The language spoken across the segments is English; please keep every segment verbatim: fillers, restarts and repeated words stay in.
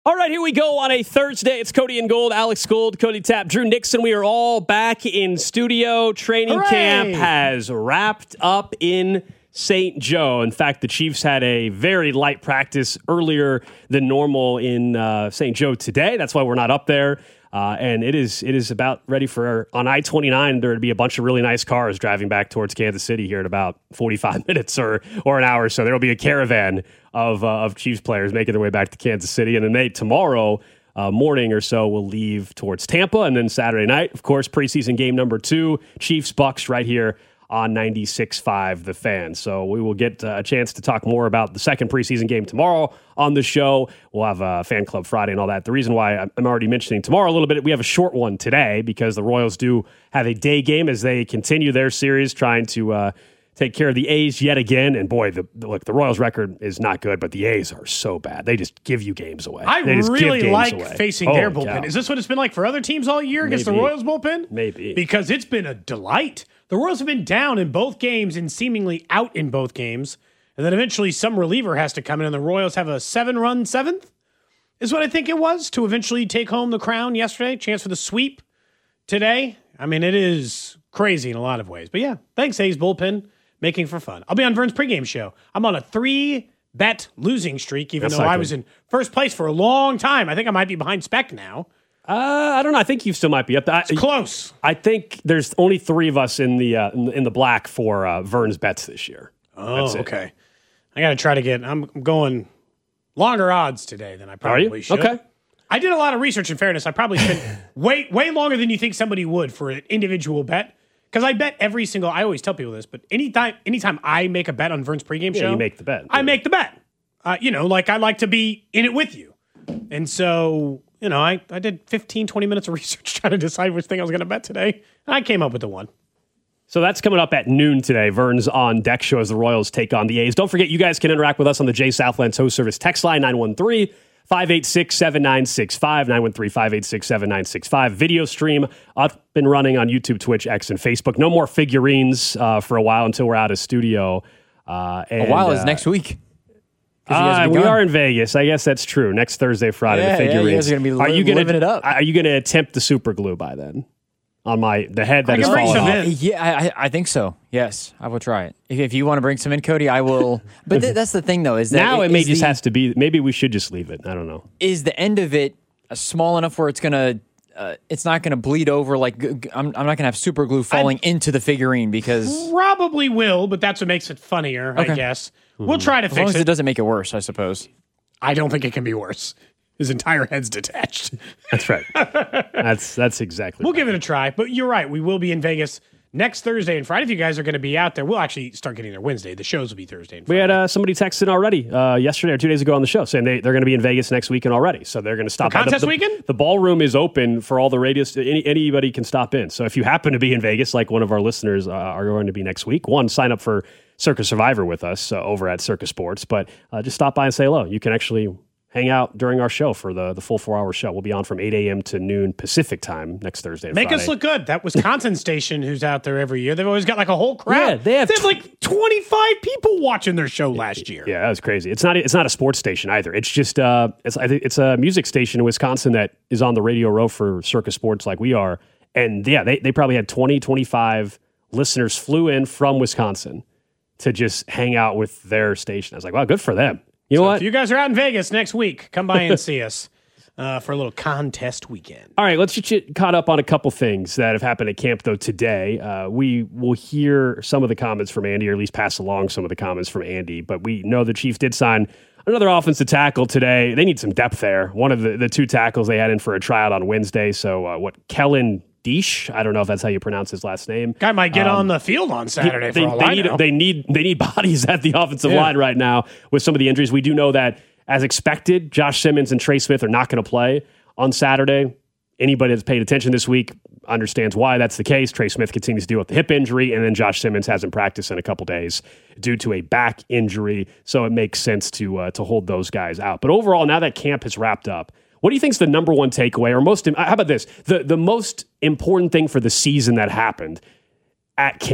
All right, here we go on a Thursday. It's Cody and Gold, Alex Gold, Cody Tapp, Drew Nixon. We are all back in studio. Training Hooray! camp has wrapped up in Saint Joe. In fact, the Chiefs had a very light practice earlier than normal in uh, Saint Joe today. That's why we're not up there. Uh, and it is it is about ready for, on I twenty-nine, there to be a bunch of really nice cars driving back towards Kansas City here in about forty-five minutes or or an hour. So there will be a caravan of uh, of Chiefs players making their way back to Kansas City. And then they, tomorrow uh, morning or so, will leave towards Tampa. And then Saturday night, of course, preseason game number two, Chiefs-Bucks right here on ninety-six point five The Fan. So we will get uh, a chance to talk more about the second preseason game tomorrow on the show. We'll have a Fan Club Friday and all that. The reason why I'm already mentioning tomorrow a little bit, we have a short one today because the Royals do have a day game as they continue their series trying to uh, take care of the A's yet again. And boy, the, the, look, the Royals record is not good, but the A's are so bad. They just give you games away. I they just really like away. facing oh, their bullpen. cow. Is this what it's been like for other teams all year against Maybe. the Royals bullpen? Maybe. Because it's been a delight. The Royals have been down in both games and seemingly out in both games. And then eventually some reliever has to come in, and the Royals have a seven-run seventh, is what I think it was, to eventually take home the crown yesterday. Chance for the sweep today. I mean, it is crazy in a lot of ways. But yeah, thanks, A's bullpen, making for fun. I'll be on Vern's pregame show. I'm on a three-bet losing streak, even That's though not I good. was in first place for a long time. I think I might be behind Spec now. Uh, I don't know. I think you still might be up there. I, It's close. I think there's only three of us in the uh, in, the, in the black for uh, Vern's bets this year. Oh, That's it. okay. I got to try to get, I'm going longer odds today than I Are probably you? should. Okay. I did a lot of research, in fairness. I probably spent way, way longer than you think somebody would for an individual bet. Because I bet every single, I always tell people this, but anytime anytime I make a bet on Vern's pregame Yeah, show, you make the bet. I Yeah. make the bet. Uh, you know, like I like to be in it with you. And so, you know, I, I did fifteen, twenty minutes of research trying to decide which thing I was going to bet today. And I came up with the one. So that's coming up at noon today. Vern's on deck show as the Royals take on the A's. Don't forget, you guys can interact with us on the Jay Southland Tow Service text line, nine one three, five eight six, seven nine six five, nine one three, five eight six, seven nine six five. Video stream up and running on YouTube, Twitch, X, and Facebook. No more figurines uh, for a while until we're out of studio. Uh, and, A while is uh, next week. 'Cause you guys Uh, will be we gone. are in Vegas. I guess that's true. Next Thursday, Friday, Yeah, the yeah, you figurines. guys are gonna be are li- you gonna, living it up. Are you going to attempt the super glue by then? On my the head that I is can bring falling some off. in. Yeah, I, I- I think so. Yes, I will try it. If, if you want to bring some in, Cody, I will. But th- that's the thing, though, is that Now it may is just the, has to be. Maybe we should just leave it. I don't know. is the end of it uh, small enough where it's gonna, uh, it's not gonna bleed over. Like g- g- I'm, I'm not gonna have super glue falling into the figurine because Probably will, but that's what makes it funnier, I Okay. guess. We'll try to as long fix as it it. doesn't make it worse, I suppose. I don't think it can be worse. His entire head's detached. That's right. that's that's exactly. We'll right. give it a try, but you're right. We will be in Vegas next Thursday and Friday. If you guys are going to be out there, we'll actually start getting there Wednesday. The shows will be Thursday and We Friday. had uh, somebody text in already uh, yesterday or two days ago on the show saying they, they're going to be in Vegas next weekend already. So they're going to stop For by. contest the, the, weekend? The ballroom is open for all the radios. Any, anybody can stop in. So if you happen to be in Vegas, like one of our listeners uh, are going to be next week, one, sign up for Circus Survivor with us uh, over at Circus Sports. But uh, just stop by and say hello. You can actually hang out during our show for the, the full four-hour show. We'll be on from eight a.m. to noon Pacific time next Thursday and Make Friday. us look good. That Wisconsin station who's out there every year, they've always got like a whole crowd. Yeah, they have tw- like twenty-five people watching their show last year. Yeah, that was crazy. It's not it's not a sports station either. It's just uh, it's I think it's a music station in Wisconsin that is on the radio row for Circus Sports like we are. And yeah, they, they probably had twenty, twenty-five listeners flew in from Wisconsin to just hang out with their station. I was like, wow, good for them. You know So what? if you guys are out in Vegas next week, come by and see us uh, for a little contest weekend. All right, let's get you caught up on a couple things that have happened at camp, though, today. Uh, we will hear some of the comments from Andy, or at least pass along some of the comments from Andy, but we know the Chiefs did sign another offensive tackle today. They need some depth there. One of the, the two tackles they had in for a tryout on Wednesday. So uh, what, Kellen Deesh? I don't know if that's how you pronounce his last name. Guy might get Um, on the field on Saturday they, for all they I need know. they need they need bodies at the offensive Yeah. line right now with some of the injuries. We do know that, as expected, Josh Simmons and Trey Smith are not going to play on Saturday. Anybody that's paid attention this week understands why that's the case. Trey Smith continues to deal with the hip injury, and then Josh Simmons hasn't practiced in a couple days due to a back injury. So it makes sense to uh, to hold those guys out. But overall, now that camp has wrapped up, what do you think is the number one takeaway, or most? How about this? The the most important thing for the season that happened at camp.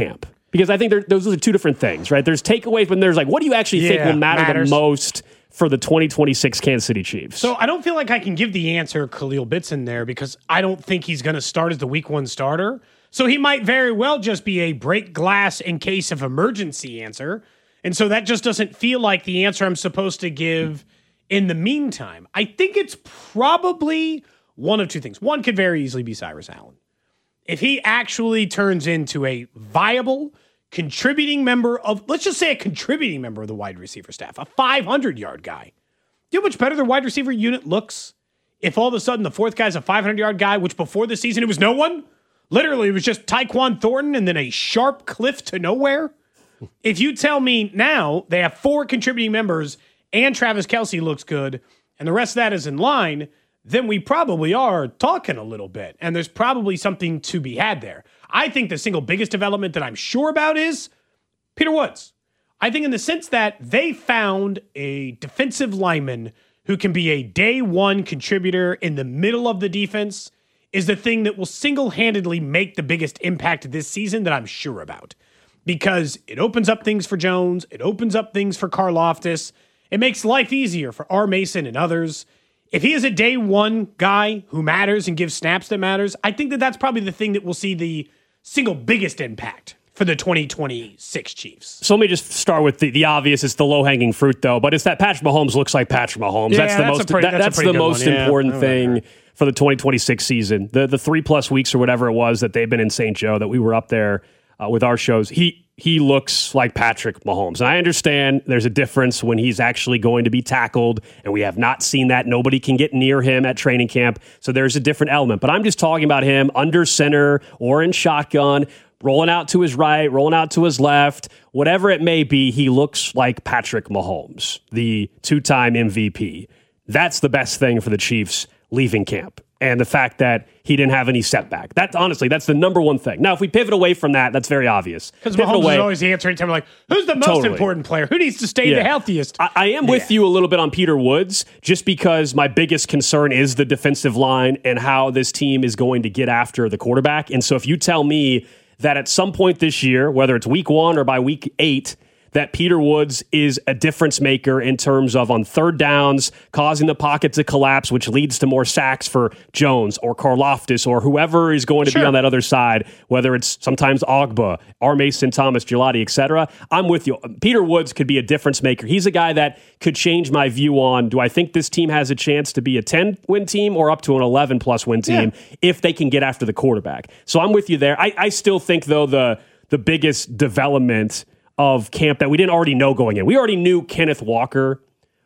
Because I think those are two different things, right? There's takeaways, but there's like, what do you actually yeah, think will matter matters. the most for the twenty twenty-six Kansas City Chiefs? So I don't feel like I can give the answer Khalil Bitson there because I don't think he's going to start as the week one starter. So he might very well just be a break glass in case of emergency answer. And so that just doesn't feel like the answer I'm supposed to give in the meantime. I think it's probably one of two things. One could very easily be Cyrus Allen. If he actually turns into a viable, contributing member of, let's just say a contributing member of the wide receiver staff, a five hundred yard guy. Do you know how much better their wide receiver unit looks if all of a sudden the fourth guy's a five hundred yard guy, which before the season it was no one? Literally, it was just Tyquan Thornton and then a sharp cliff to nowhere. If you tell me now they have four contributing members and Travis Kelce looks good and the rest of that is in line, then we probably are talking a little bit. And there's probably something to be had there. I think the single biggest development that I'm sure about is Peter Woods. I think in the sense that they found a defensive lineman who can be a day one contributor in the middle of the defense is the thing that will single-handedly make the biggest impact this season that I'm sure about. Because it opens up things for Jones. It opens up things for Karlaftis. It makes life easier for R. Mason and others. If he is a day one guy who matters and gives snaps that matters, I think that that's probably the thing that will see the single biggest impact for the twenty twenty-six Chiefs. So let me just start with the, the obvious. It's the low-hanging fruit, though. But it's that Patrick Mahomes looks like Patrick Mahomes. Yeah, that's the that's most. a pretty- that, that's a that's pretty the good most one, yeah. important I like thing that. for the twenty twenty-six season. The the three plus weeks or whatever it was that they've been in Saint Joe that we were up there uh, with our shows. He he looks like Patrick Mahomes, and I understand there's a difference when he's actually going to be tackled, and we have not seen that. Nobody can get near him at training camp, so there's a different element. But I'm just talking about him under center or in shotgun, rolling out to his right, rolling out to his left, whatever it may be, he looks like Patrick Mahomes, the two-time M V P. That's the best thing for the Chiefs leaving camp. And the fact that he didn't have any setback. That's honestly, that's the number one thing. Now, if we pivot away from that, that's very obvious. Because Pivot Mahomes away, is always the answer anytime we're like, who's the most Totally. important player? Who needs to stay Yeah. the healthiest? I, I am with you a little bit on Peter Woods, just because my biggest concern is the defensive line and how this team is going to get after the quarterback. And so if you tell me that at some point this year, whether it's week one or by week eight, that Peter Woods is a difference maker in terms of on third downs, causing the pocket to collapse, which leads to more sacks for Jones or Karlaftis or whoever is going to Sure. be on that other side, whether it's sometimes Ogba, R. Mason, Thomas, Gelati, et cetera. I'm with you. Peter Woods could be a difference maker. He's a guy that could change my view on, do I think this team has a chance to be a ten-win team or up to an eleven-plus win team Yeah. if they can get after the quarterback? So I'm with you there. I, I still think, though, the the biggest development of camp that we didn't already know going in. We already knew Kenneth Walker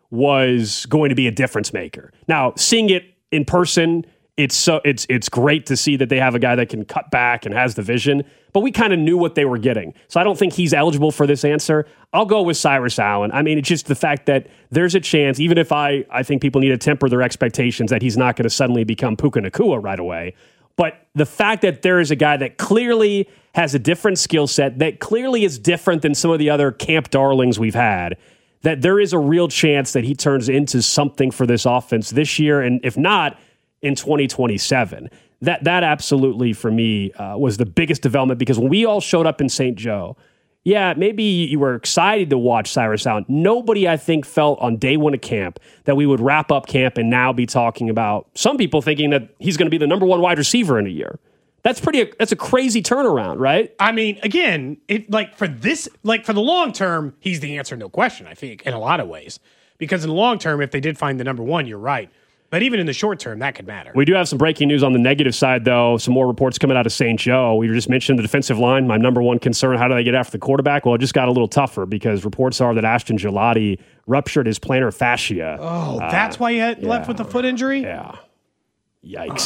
was going to be a difference maker. Now, seeing it in person, it's so it's it's great to see that they have a guy that can cut back and has the vision, but we kind of knew what they were getting. So I don't think he's eligible for this answer. I'll go with Cyrus Allen. I mean, it's just the fact that there's a chance, even if I, I think people need to temper their expectations that he's not going to suddenly become Puka Nacua right away. But the fact that there is a guy that clearly has a different skill set, that clearly is different than some of the other camp darlings we've had, that there is a real chance that he turns into something for this offense this year, and if not, in twenty twenty-seven. That that absolutely, for me, uh, was the biggest development, because when we all showed up in Saint Joe, yeah, maybe you were excited to watch Cyrus Allen. Nobody, I think, felt on day one of camp that we would wrap up camp and now be talking about some people thinking that he's going to be the number one wide receiver in a year. That's pretty. That's a crazy turnaround, right? I mean, again, it like for this, like for the long term, he's the answer, no question, I think, in a lot of ways. Because in the long term, if they did find the number one, you're right. But even in the short term, that could matter. We do have some breaking news on the negative side, though. Some more reports coming out of Saint Joe. We just mentioned the defensive line. My number one concern, how do they get after the quarterback? Well, it just got a little tougher because reports are that Ashton Gelati ruptured his plantar fascia. Oh, that's uh, why he had yeah. left with a foot injury? Yeah. Yikes.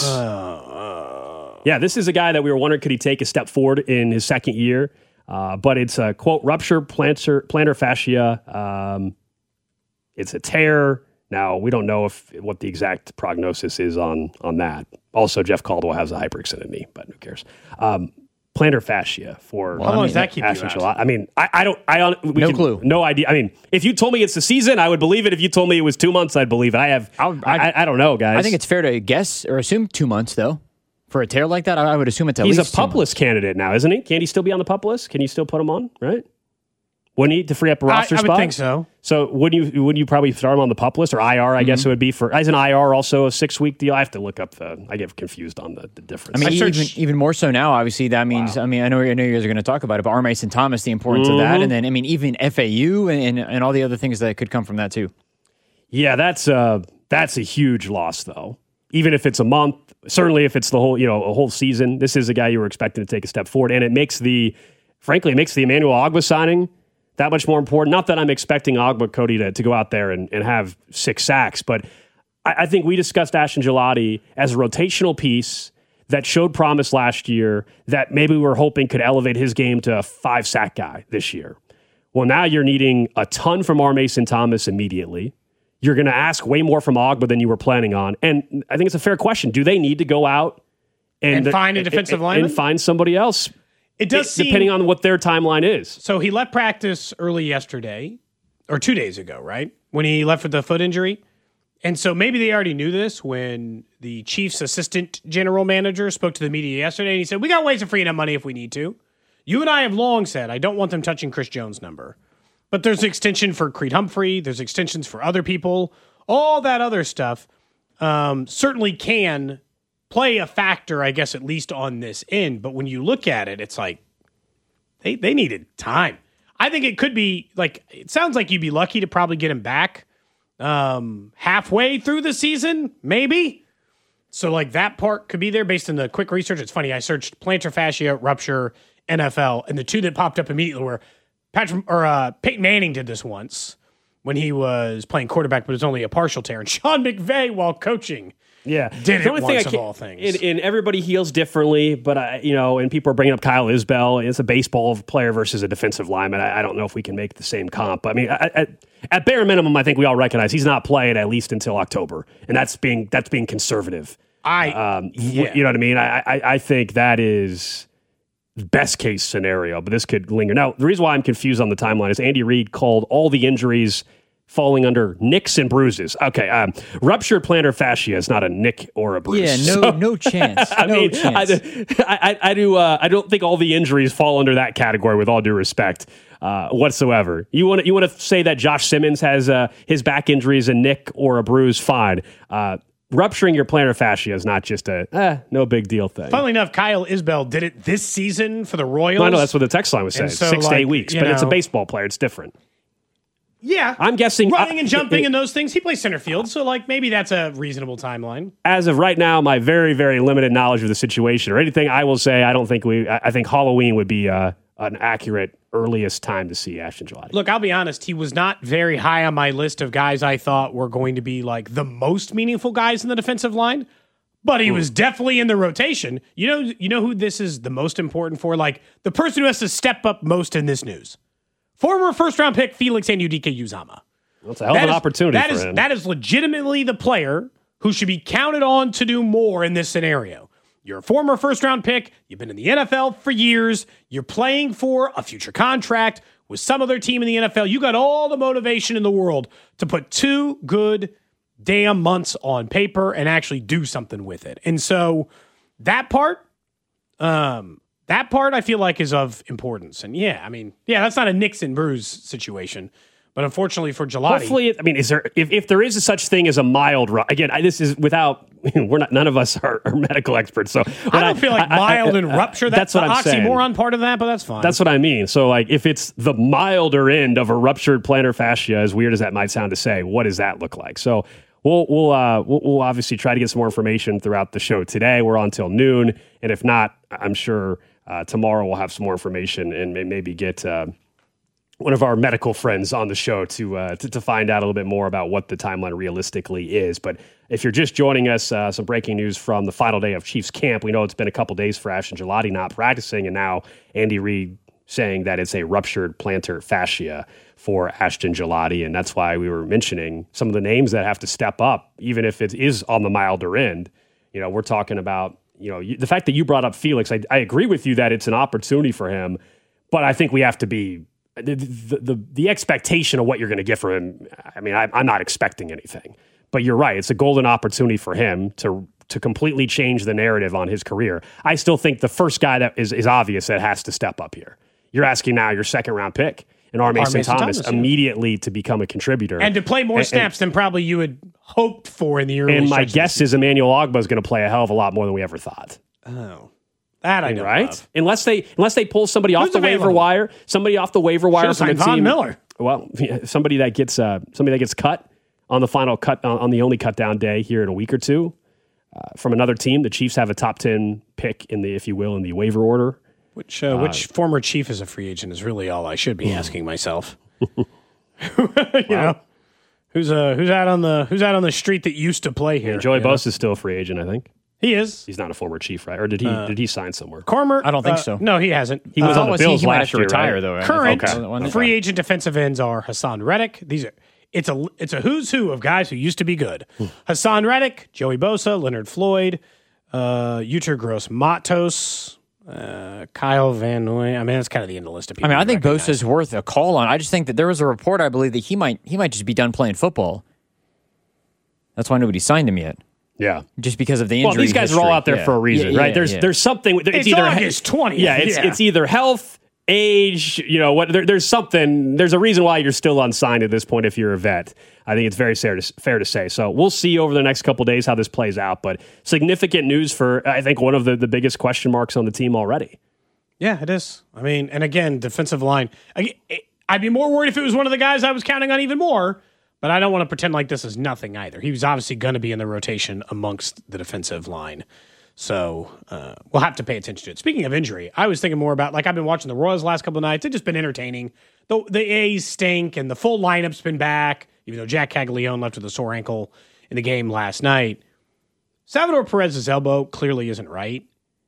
Uh, yeah, this is a guy that we were wondering, could he take a step forward in his second year? Uh, but it's a, quote, rupture plantar, plantar fascia. Um, it's a tear. Now, we don't know if what the exact prognosis is on on that. Also, Jeff Caldwell has a hyperextended knee, but who cares? Um, plantar fascia for well, how long does that keep you out? I mean, I, I don't. I don't. We no can, clue. No idea. I mean, if you told me it's the season, I would believe it. If you told me it was two months, I'd believe it. I have. I, I, I don't know, guys. I think it's fair to guess or assume two months though. for a tear like that, I, I would assume it's at He's least a pup list candidate now, isn't he? Can't he still be on the pup list? Can you still put him on, right? Wouldn't he, to free up a roster I, I spot? would think so. So wouldn't you wouldn't you probably start him on the pup list or I R? I mm-hmm. guess it would be for as an I R also a six week deal. I have to look up the. I get confused on the, the difference. I mean, I even, even more so now. Obviously, that means. Wow. I mean, I know I know you guys are going to talk about it, but R. Mason Thomas, the importance mm-hmm. of that, and then I mean, even F A U and, and and all the other things that could come from that too. Yeah, that's uh that's a huge loss though. Even if it's a month, certainly if it's the whole you know a whole season, this is a guy you were expecting to take a step forward, and it makes the frankly it makes the Emmanuel Ogbah signing that much more important. Not that I'm expecting Ogbah, Cody, to, to go out there and, and have six sacks, but I, I think we discussed Ashton Gillotte as a rotational piece that showed promise last year that maybe we were hoping could elevate his game to a five-sack guy this year. Well, now you're needing a ton from R. Mason Thomas immediately. You're going to ask way more from Ogbah than you were planning on. And I think it's a fair question. Do they need to go out and, and find a defensive and, lineman? And find somebody else? It does it, seem, depending on what their timeline is. So he left practice early yesterday, or two days ago, right? When he left with the foot injury. And so maybe they already knew this when the Chiefs' assistant general manager spoke to the media yesterday. And he said, we got ways of freeing up money if we need to. You and I have long said, I don't want them touching Chris Jones' number. But there's an extension for Creed Humphrey. There's extensions for other people. All that other stuff um, certainly can play a factor, I guess, at least on this end. But when you look at it, it's like they, they needed time. I think it could be like, it sounds like you'd be lucky to probably get him back um, halfway through the season, maybe. So like that part could be there based on the quick research. It's funny. I searched plantar fascia rupture N F L, and the two that popped up immediately were Patrick or uh, Peyton Manning did this once when he was playing quarterback, but it was only a partial tear. And Sean McVay, while coaching, yeah, did the it only once thing of all things. And, and everybody heals differently, but I, you know, and people are bringing up Kyle Isbell. It's a baseball player versus a defensive lineman. I, I don't know if we can make the same comp. I mean, I, I, at bare minimum, I think we all recognize he's not playing at least until October, and that's being that's being conservative. I, um, yeah. you know what I mean. I, I, I think that is best case scenario, but this could linger. Now, the reason why I'm confused on the timeline is Andy Reid called all the injuries falling under nicks and bruises. Okay, um, ruptured plantar fascia is not a nick or a bruise. Yeah, no, so, no chance. I no mean, chance. I, I, I do. Uh, I don't think all the injuries fall under that category. With all due respect, uh, whatsoever. You want you want to say that Josh Simmons has uh, his back injury is a nick or a bruise? Fine. Uh, rupturing your plantar fascia is not just a eh, no big deal thing. Funnily enough, Kyle Isbell did it this season for the Royals. Well, I know that's what the text line was saying. So, Six like, to eight weeks, but know, it's a baseball player. It's different. Yeah. I'm guessing running uh, and jumping it, it, and those things. He plays center field, so like maybe that's a reasonable timeline. As of right now, my very, very limited knowledge of the situation or anything I will say, I don't think we. I think Halloween would be uh, an accurate earliest time to see Ashton Gillotte. Look, I'll be honest. He was not very high on my list of guys I thought were going to be like the most meaningful guys in the defensive line, but he Ooh. was definitely in the rotation. You know, you know who this is the most important for? Like the person who has to step up most in this news. Former first-round pick Felix Anudike-Uzomah. That's a hell of an is, opportunity that for is, him. That is legitimately the player who should be counted on to do more in this scenario. You're a former first-round pick. You've been in the N F L for years. You're playing for a future contract with some other team in the N F L. You got all the motivation in the world to put two good damn months on paper and actually do something with it. And so that part... um. That part I feel like is of importance. And yeah, I mean, yeah, that's not a Nicks and bruise situation. But unfortunately for Gillotte. Hopefully, I mean, is there, if, if there is a such thing as a mild, again, I, this is without, we're not, none of us are, are medical experts. So I don't I, feel like I, mild I, and rupture, that's, that's what the I'm oxymoron saying. part of that, but that's fine. That's what I mean. So like, if it's the milder end of a ruptured plantar fascia, as weird as that might sound to say, what does that look like? So We'll we'll, uh, we'll we'll obviously try to get some more information throughout the show today. We're on till noon, and if not, I'm sure uh, tomorrow we'll have some more information and may, maybe get uh, one of our medical friends on the show to, uh, to to find out a little bit more about what the timeline realistically is. But if you're just joining us, uh, some breaking news from the final day of Chiefs camp. We know it's been a couple days for Ashton Gillotte not practicing, and now Andy Reid saying that it's a ruptured plantar fascia for Ashton Gillotte, and that's why we were mentioning some of the names that have to step up, even if it is on the milder end. You know, we're talking about, you know, you, the fact that you brought up Felix, I, I agree with you that it's an opportunity for him, but I think we have to be, the the, the, the expectation of what you're going to get from him, I mean, I, I'm not expecting anything. But you're right, it's a golden opportunity for him to to completely change the narrative on his career. I still think the first guy that is, is obvious that has to step up here. You're asking now your second round pick in R. Mason, Mason Thomas, Thomas, yeah. immediately to become a contributor. And to play more and, snaps and, than probably you had hoped for in the early And my guess is Emmanuel Ogbah is going to play a hell of a lot more than we ever thought. Oh. That I know. Right? Love. Unless they unless they pull somebody Who's off the available? waiver wire, somebody off the waiver wire Should've from a signed Von team. Miller. Well, yeah, somebody that gets uh, somebody that gets cut on the final cut on, on the only cut down day here in a week or two uh, from another team. The Chiefs have a top ten pick in the, if you will, in the waiver order. Which uh, which uh, former Chief is a free agent is really all I should be asking myself. you wow. know, who's uh who's out on the who's out on the street that used to play here? Yeah, Joey Bosa is still a free agent, I think. He is. He's not a former Chief, right? Or did he uh, did he sign somewhere? Carmer? I don't think uh, so. No, he hasn't. He was uh, on the was Bills he, he might last have to year, retire right? though. Right? Current okay. free agent defensive ends are Hassan Reddick. These are it's a it's a who's who of guys who used to be good. Hassan Reddick, Joey Bosa, Leonard Floyd, uh, Yetur Gross-Matos, uh, Kyle Van Noy. I mean, that's kind of the end of the list of people. I mean, I think recognize. Bosa's worth a call on. I just think that there was a report, I believe, that he might he might just be done playing football. That's why nobody signed him yet. Yeah, just because of the injury. Well, these guys history. are all out there yeah. for a reason, yeah, right? Yeah, there's yeah. there's something. It's, it's either August twentieth. Yeah, it's yeah. it's either health, age. You know what? There, there's something. There's a reason why you're still unsigned at this point if you're a vet. I think it's very fair to, fair to say. So we'll see over the next couple of days how this plays out. But significant news for I think one of the, the biggest question marks on the team already. Yeah, it is. I mean, and again, defensive line. I, I'd be more worried if it was one of the guys I was counting on even more. But I don't want to pretend like this is nothing either. He was obviously going to be in the rotation amongst the defensive line. So uh, we'll have to pay attention to it. Speaking of injury, I was thinking more about, like I've been watching the Royals the last couple of nights. It's just been entertaining. The, the A's stink and the full lineup's been back, even though Jack Caglione left with a sore ankle in the game last night. Salvador Perez's elbow clearly isn't right.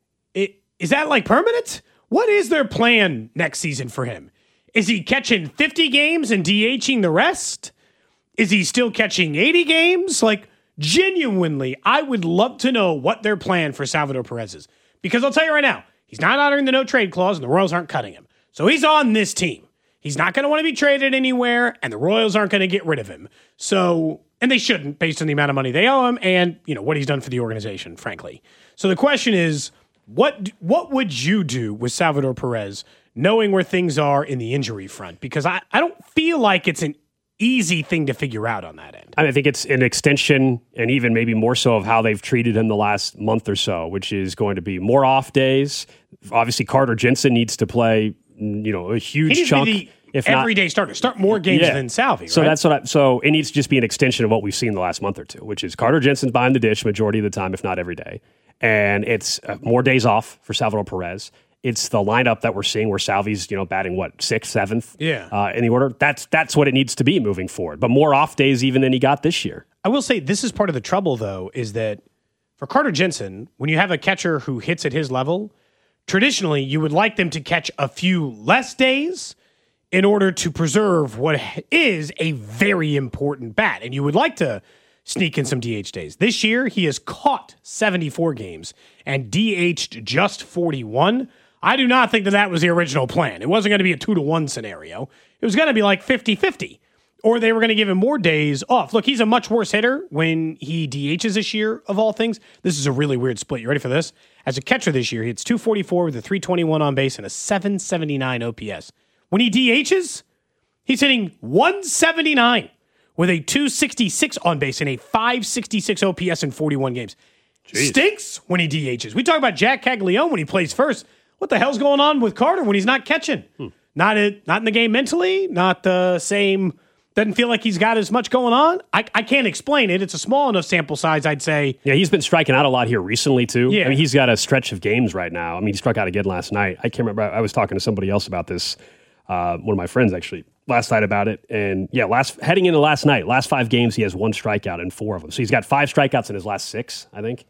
It, is that like permanent? What is their plan next season for him? Is he catching fifty games and DHing the rest? Is he still catching eighty games? Like, genuinely, I would love to know what their plan for Salvador Perez is. Because I'll tell you right now, he's not honoring the no-trade clause, and the Royals aren't cutting him. So he's on this team. He's not going to want to be traded anywhere, and the Royals aren't going to get rid of him. So, and they shouldn't, based on the amount of money they owe him and, you know, what he's done for the organization, frankly. So the question is, what what would you do with Salvador Perez, knowing where things are in the injury front? Because I, I don't feel like it's an easy thing to figure out on that end. I think it's an extension and even maybe more so of how they've treated him the last month or so, which is going to be more off days. Obviously, Carter Jensen needs to play, you know, a huge he needs chunk. To be the if everyday not, starter, start more games yeah. than Salvi. So right? that's what. I, so it needs to just be an extension of what we've seen the last month or two, which is Carter Jensen's behind the dish majority of the time, if not every day, and it's uh, more days off for Salvador Perez. It's the lineup that we're seeing where Salvi's, you know, batting what, sixth, seventh, yeah, uh, in the order. That's that's what it needs to be moving forward. But more off days even than he got this year. I will say this is part of the trouble, though, is that for Carter Jensen, when you have a catcher who hits at his level, traditionally you would like them to catch a few less days in order to preserve what is a very important bat, and you would like to sneak in some D H days. This year he has caught seventy-four games and D H'd just forty-one. I do not think that that was the original plan. It wasn't going to be a two to one scenario. It was going to be like fifty-fifty, or they were going to give him more days off. Look, he's a much worse hitter when he D Hs this year, of all things. This is a really weird split. You ready for this? As a catcher this year, he hits two forty-four with a three twenty-one on base and a seven seventy-nine O P S. When he D Hs, he's hitting one seventy-nine with a two sixty-six on base and a five sixty-six O P S in forty-one games. Jeez. Stinks when he D Hs. We talk about Jack Caglione when he plays first. What the hell's going on with Carter when he's not catching? Hmm. Not in, not in the game mentally, not the same, doesn't feel like he's got as much going on. I, I can't explain it. It's a small enough sample size, I'd say. Yeah, he's been striking out a lot here recently, too. Yeah. I mean, he's got a stretch of games right now. I mean, he struck out again last night. I can't remember. I was talking to somebody else about this, uh, one of my friends, actually, last night about it. And, yeah, last heading into last night, last five games, he has one strikeout in four of them. So he's got five strikeouts in his last six, I think.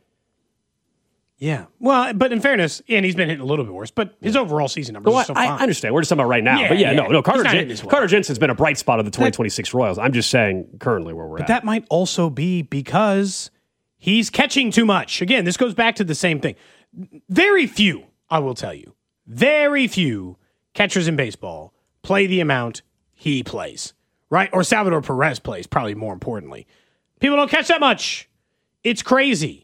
Yeah. Well, but in fairness, and he's been hitting a little bit worse, but his overall season numbers well, are so I, fine. I understand. We're just talking about right now. Yeah, but yeah, yeah. no, no. Carter, Jen- well. Carter Jensen's been a bright spot of the twenty twenty-six Royals. I'm just saying currently where we're but at. That might also be because he's catching too much. Again, this goes back to the same thing. Very few, I will tell you, very few catchers in baseball play the amount he plays, right? Or Salvador Perez plays, probably more importantly. People don't catch that much. It's crazy.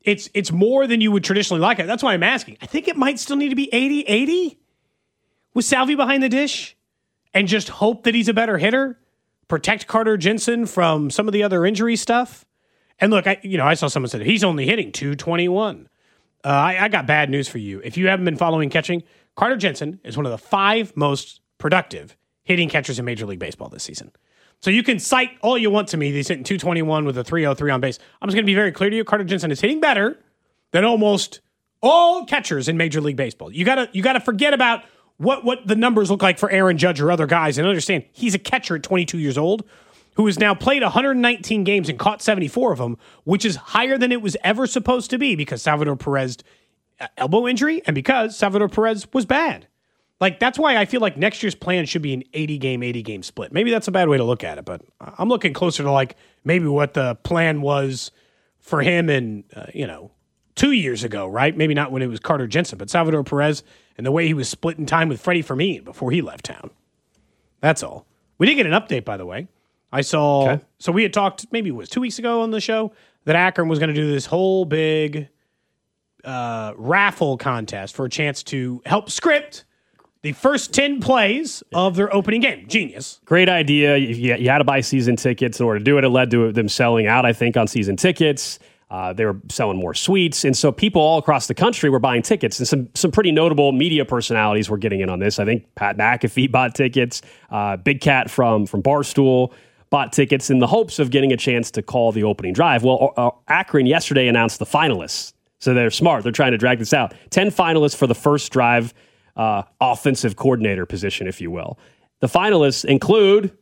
it's it's more than you would traditionally like it. That's why I'm asking. I think it might still need to be eighty eighty with Salvi behind the dish and just hope that he's a better hitter. Protect Carter Jensen from some of the other injury stuff. And look, I you know, I saw someone said he's only hitting two twenty-one. Uh, I, I got bad news for you. If you haven't been following catching, Carter Jensen is one of the five most productive hitting catchers in Major League Baseball this season. So you can cite all you want to me. He's hitting two twenty-one with a three oh three on base. I'm just going to be very clear to you. Carter Jensen is hitting better than almost all catchers in Major League Baseball. You gotta you gotta forget about what what the numbers look like for Aaron Judge or other guys and understand he's a catcher at twenty-two years old who has now played one hundred nineteen games and caught seventy-four of them, which is higher than it was ever supposed to be because Salvador Perez uh, elbow injury and because Salvador Perez was bad. Like, that's why I feel like next year's plan should be an eighty-game, eighty-game split. Maybe that's a bad way to look at it, but I'm looking closer to, like, maybe what the plan was for him in, uh, you know, two years ago, right? Maybe not when it was Carter Jensen, but Salvador Perez and the way he was splitting time with Freddie Fermin before he left town. That's all. We did get an update, by the way. I saw, okay. So we had talked, maybe it was two weeks ago on the show, that Akron was going to do this whole big uh, raffle contest for a chance to help script the first ten plays of their opening game. Genius. Great idea. You, you had to buy season tickets in order to do it. It led to them selling out, I think, on season tickets. Uh, they were selling more suites. And so people all across the country were buying tickets. And some some pretty notable media personalities were getting in on this. I think Pat McAfee bought tickets. Uh, Big Cat from, from Barstool bought tickets in the hopes of getting a chance to call the opening drive. Well, uh, Akron yesterday announced the finalists. So they're smart. They're trying to drag this out. ten finalists for the first drive uh, offensive coordinator position, if you will. The finalists include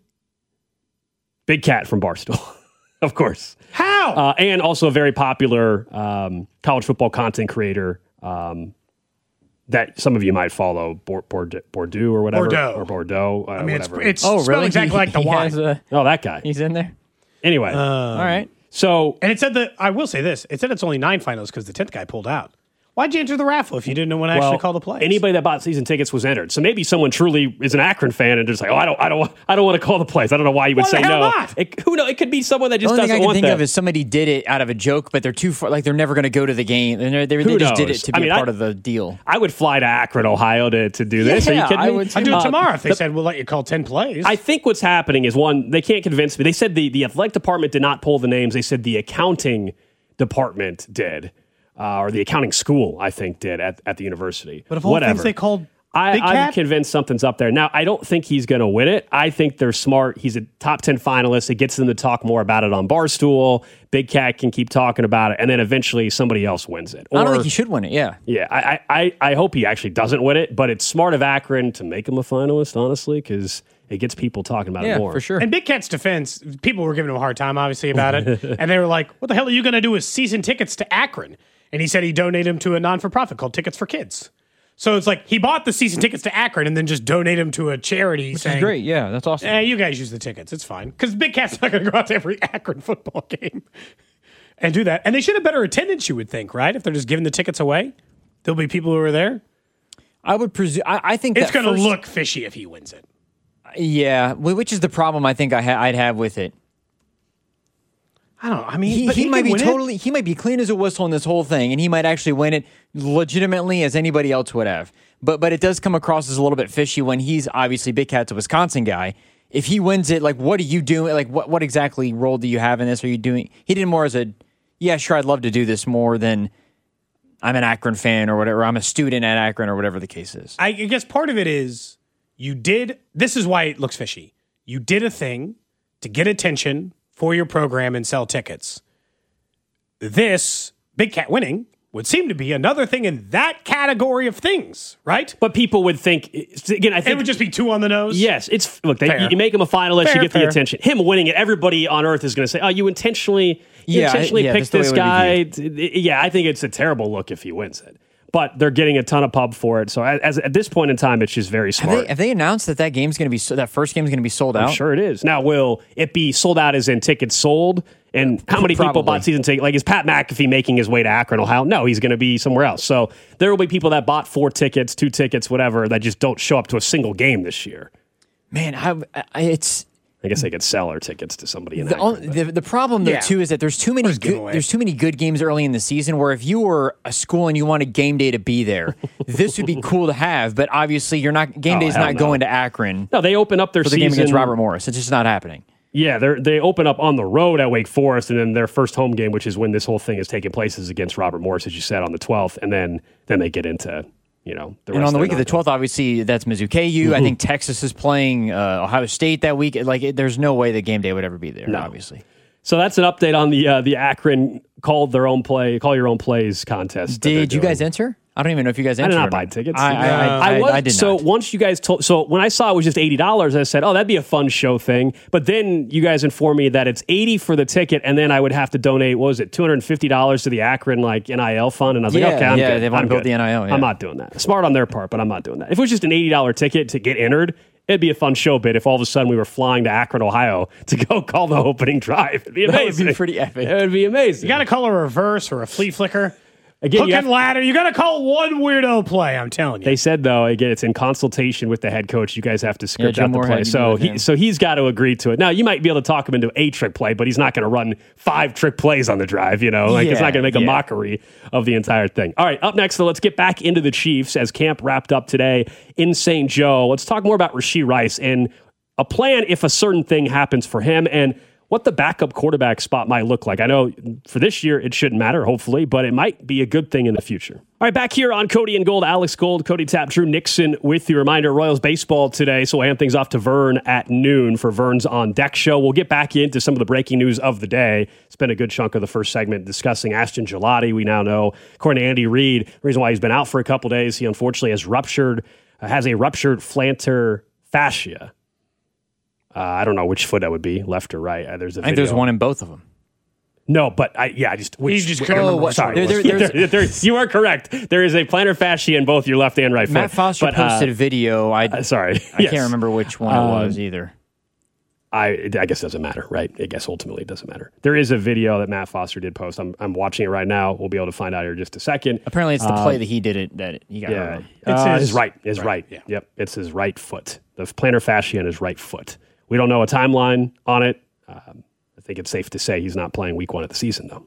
Big Cat from Barstool, of course. How? Uh, and also a very popular um, college football content creator um, that some of you might follow, Bordeaux, Bordeaux or whatever. Bordeaux. Or Bordeaux. Uh, I mean, it's, whatever. it's oh, spelled really? exactly He- like the he wine. has a- oh, that guy. He's in there. Anyway. All right. So, And it said that, I will say this, it said it's only nine finalists because the tenth guy pulled out. Why'd you enter the raffle if you didn't know when to well, actually call the plays? anybody that bought season tickets was entered. So maybe someone truly is an Akron fan and just like, oh, I don't, I don't, I don't want to call the plays. I don't know why you would Why say the hell no. not? It, who knows? It could be someone that The just only thing doesn't I can want think that. of is somebody did it out of a joke, but they're too far. Like they're never going to go to the game. They're, they they Who just did it knows? to be I mean, a part I- of the deal. I would fly to Akron, Ohio to, to do this. Are you Yeah, kidding I me? would I'd do it Uh, tomorrow if they said, we'll let you call ten plays. I think what's happening is, one, they can't convince me. They said the, the athletic department did not pull the names. They said the accounting department did, uh, or the accounting school, I think, did at, at the university. but of all Whatever. things they called I, Big I'm Cat? convinced something's up there. Now, I don't think he's going to win it. I think they're smart. He's a top ten finalist. It gets them to talk more about it on Barstool. Big Cat can keep talking about it, and then eventually somebody else wins it. Or, I don't think he should win it. Yeah. yeah, I, I, I hope he actually doesn't win it, but it's smart of Akron to make him a finalist, honestly, because it gets people talking about Yeah, it more. for sure. In Big Cat's defense, people were giving him a hard time, obviously, about it. And they were like, what the hell are you going to do with season tickets to Akron? And he said he'd donate them to a non-for-profit called Tickets for Kids. So it's like he bought the season tickets to Akron and then just donated them to a charity Which saying, is great. Yeah, that's awesome. eh, you guys use the tickets. It's fine. Because Big Cat's not going to go out to every Akron football game and do that. And they should have better attendance, you would think, right? If they're just giving the tickets away, there'll be people who are there. I would presume. I, I think It's that going to first- look fishy if he wins it. Yeah, wh- which is the problem I think I ha- I'd have with it. I don't know. I mean, He, but he might could be win it. totally. He might be clean as a whistle in this whole thing, and he might actually win it legitimately as anybody else would have. But but it does come across as a little bit fishy when he's obviously Big Cat's a Wisconsin guy. If he wins it, like what are you doing? Like what what exactly role do you have in this? Are you doing? He did it more as a yeah, sure, I'd love to do this more than I'm an Akron fan or whatever. I'm a student at Akron or whatever the case is. I guess part of it is you did. This is why it looks fishy. You did a thing to get attention for your program and sell tickets. This Big Cat winning would seem to be another thing in that category of things, right? But people would think, again, I It think would just be two on the nose. yes, it's look. They, Fair. you make him a finalist, Fair, you get the fair. attention. Him winning it, everybody on earth is going to say, "Oh, you intentionally, you Yeah, intentionally yeah, picked that's the this way it would guy." Yeah, I think it's a terrible look if he wins it. But they're getting a ton of pub for it. So as, at this point in time, it's just very Have smart. they, have they announced that that game's going to be so, that first game's going to be sold out? I'm sure it is. Now, will it be sold out as in tickets sold? And how many people Probably. bought season tickets? Like, is Pat McAfee making his way to Akron, Ohio? No, he's going to be somewhere else. So there will be people that bought four tickets, two tickets, whatever, that just don't show up to a single game this year. Man, I, I, it's I guess they could sell our tickets to somebody in The, Akron, on- the, the problem though Yeah. too is that there's too many First good, giveaway. there's too many good games early in the season where if you were a school and you wanted game day to be there, this would be cool to have. But obviously, you're not game Oh, day's hell not no. going to Akron No, they open up their for the season game against Robert Morris. It's just not happening. Yeah, they they open up on the road at Wake Forest, and then their first home game, which is when this whole thing is taking place, is against Robert Morris, as you said, on the twelfth, and then then they get into you know the And rest on the of week of the twelfth, obviously, that's Mizzou K U. I think Texas is playing uh, Ohio State that week. Like, it, there's no way the game day would ever be there, No. obviously. So that's an update on the uh, the Akron called their own play, call your own plays contest. that they're Did you doing. guys enter? I don't even know if you guys I entered. did not or buy tickets. I, I, I, I, was, I did so not. once you guys told, so when I saw it was just eighty dollars, I said, "Oh, that'd be a fun show thing." But then you guys informed me that it's eighty for the ticket, and then I would have to donate. What was it, two hundred and fifty dollars to the Akron like N I L fund? And I was Yeah, like, "Okay, I'm yeah, good. they wanna I'm build good. the N I L, yeah. I'm not doing that. Smart on their part, but I'm not doing that. If it was just an eighty dollars ticket to get entered, it'd be a fun show bit. If all of a sudden we were flying to Akron, Ohio, to go call the opening drive, it'd be That would amazing. be pretty epic. It would be amazing. You got to call a reverse or a flea flicker. Again, Hook you and have- ladder. You got to call one weirdo play. I'm telling you. They said though, again, it's in consultation with the head coach. You guys have to script Joe out the Moore play, had to so do with him. he so he's got to agree to it. Now you might be able to talk him into a trick play, but he's not going to run five trick plays on the drive. You know, like it's Yeah, not going to make a yeah. mockery of the entire thing. All right, up next, so let's get back into the Chiefs as camp wrapped up today in Saint Joe. Let's talk more about Rashee Rice and a plan if a certain thing happens for him and what the backup quarterback spot might look like. I know for this year it shouldn't matter, hopefully, but it might be a good thing in the future. All right, back here on Cody and Gold, Alex Gold, Cody Tapp, Drew Nixon with you. Reminder, Royals baseball today, so we'll hand things off to Vern at noon for Vern's On Deck show. We'll get back into some of the breaking news of the day. Spent a good chunk of the first segment discussing Ashton Gelati. We now know, according to Andy Reid, the reason why he's been out for a couple days, he unfortunately has ruptured, uh, has a ruptured plantar fascia. Uh, I don't know which foot that would be, left or right. Uh, there's a I think video. there's one in both of them. No, but I, yeah, I just which, just which- couldn't oh, remember what- which sorry, one it was. There- there's- There- there- you are correct. There is a plantar fascia in both your left and right Matt foot. Foster but, uh, posted a video. I, uh, sorry, I Yes. can't remember which one it Um, was either. I, I guess it doesn't matter, right? I guess ultimately it doesn't matter. There is a video that Matt Foster did post. I'm, I'm watching it right now. We'll be able to find out here in just a second. Apparently, it's the play that he did it that he got Yeah, hurt on. it's It's his, his- right. His right. right, yeah. Yep, it's his right foot. The plantar fascia in his right foot. We don't know a timeline on it. Um, I think it's safe to say he's not playing week one of the season, though.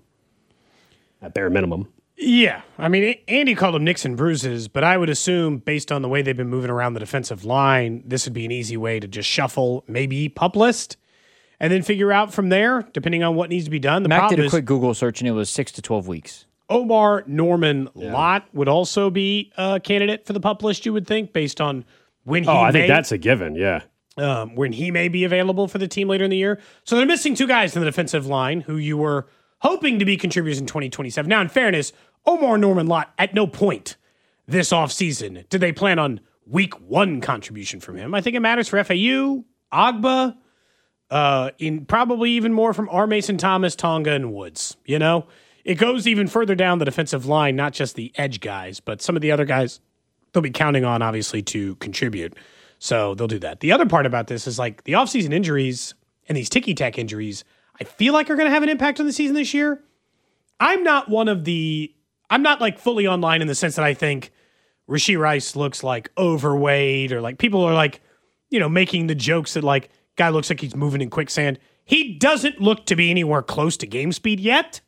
At bare minimum. Yeah, I mean, A- Andy called them nicks and bruises, but I would assume, based on the way they've been moving around the defensive line, this would be an easy way to just shuffle maybe pup list, and then figure out from there, depending on what needs to be done. The Mac problem did a is quick Google search and it was six to twelve weeks. Omar Norman Lott would also be a candidate for the pup list. You would think, based on when he Oh, I may, think that's a given, yeah. um, when he may be available for the team later in the year. So they're missing two guys in the defensive line who you were hoping to be contributors in twenty twenty-seven. Now, in fairness, Omar Norman Lott, at no point this offseason did they plan on week one contribution from him. I think it matters for F A U, Agba, uh, in probably even more from R. Mason Thomas, Tonga, and Woods. You know, it goes even further down the defensive line, not just the edge guys, but some of the other guys they'll be counting on, obviously, to contribute. So they'll do that. The other part about this is like the offseason injuries and these ticky-tack injuries, I feel like are going to have an impact on the season this year. I'm not one of the, I'm not like fully online in the sense that I think Rashee Rice looks like overweight or like people are like, you know, making the jokes that like guy looks like he's moving in quicksand. He doesn't look to be anywhere close to game speed yet,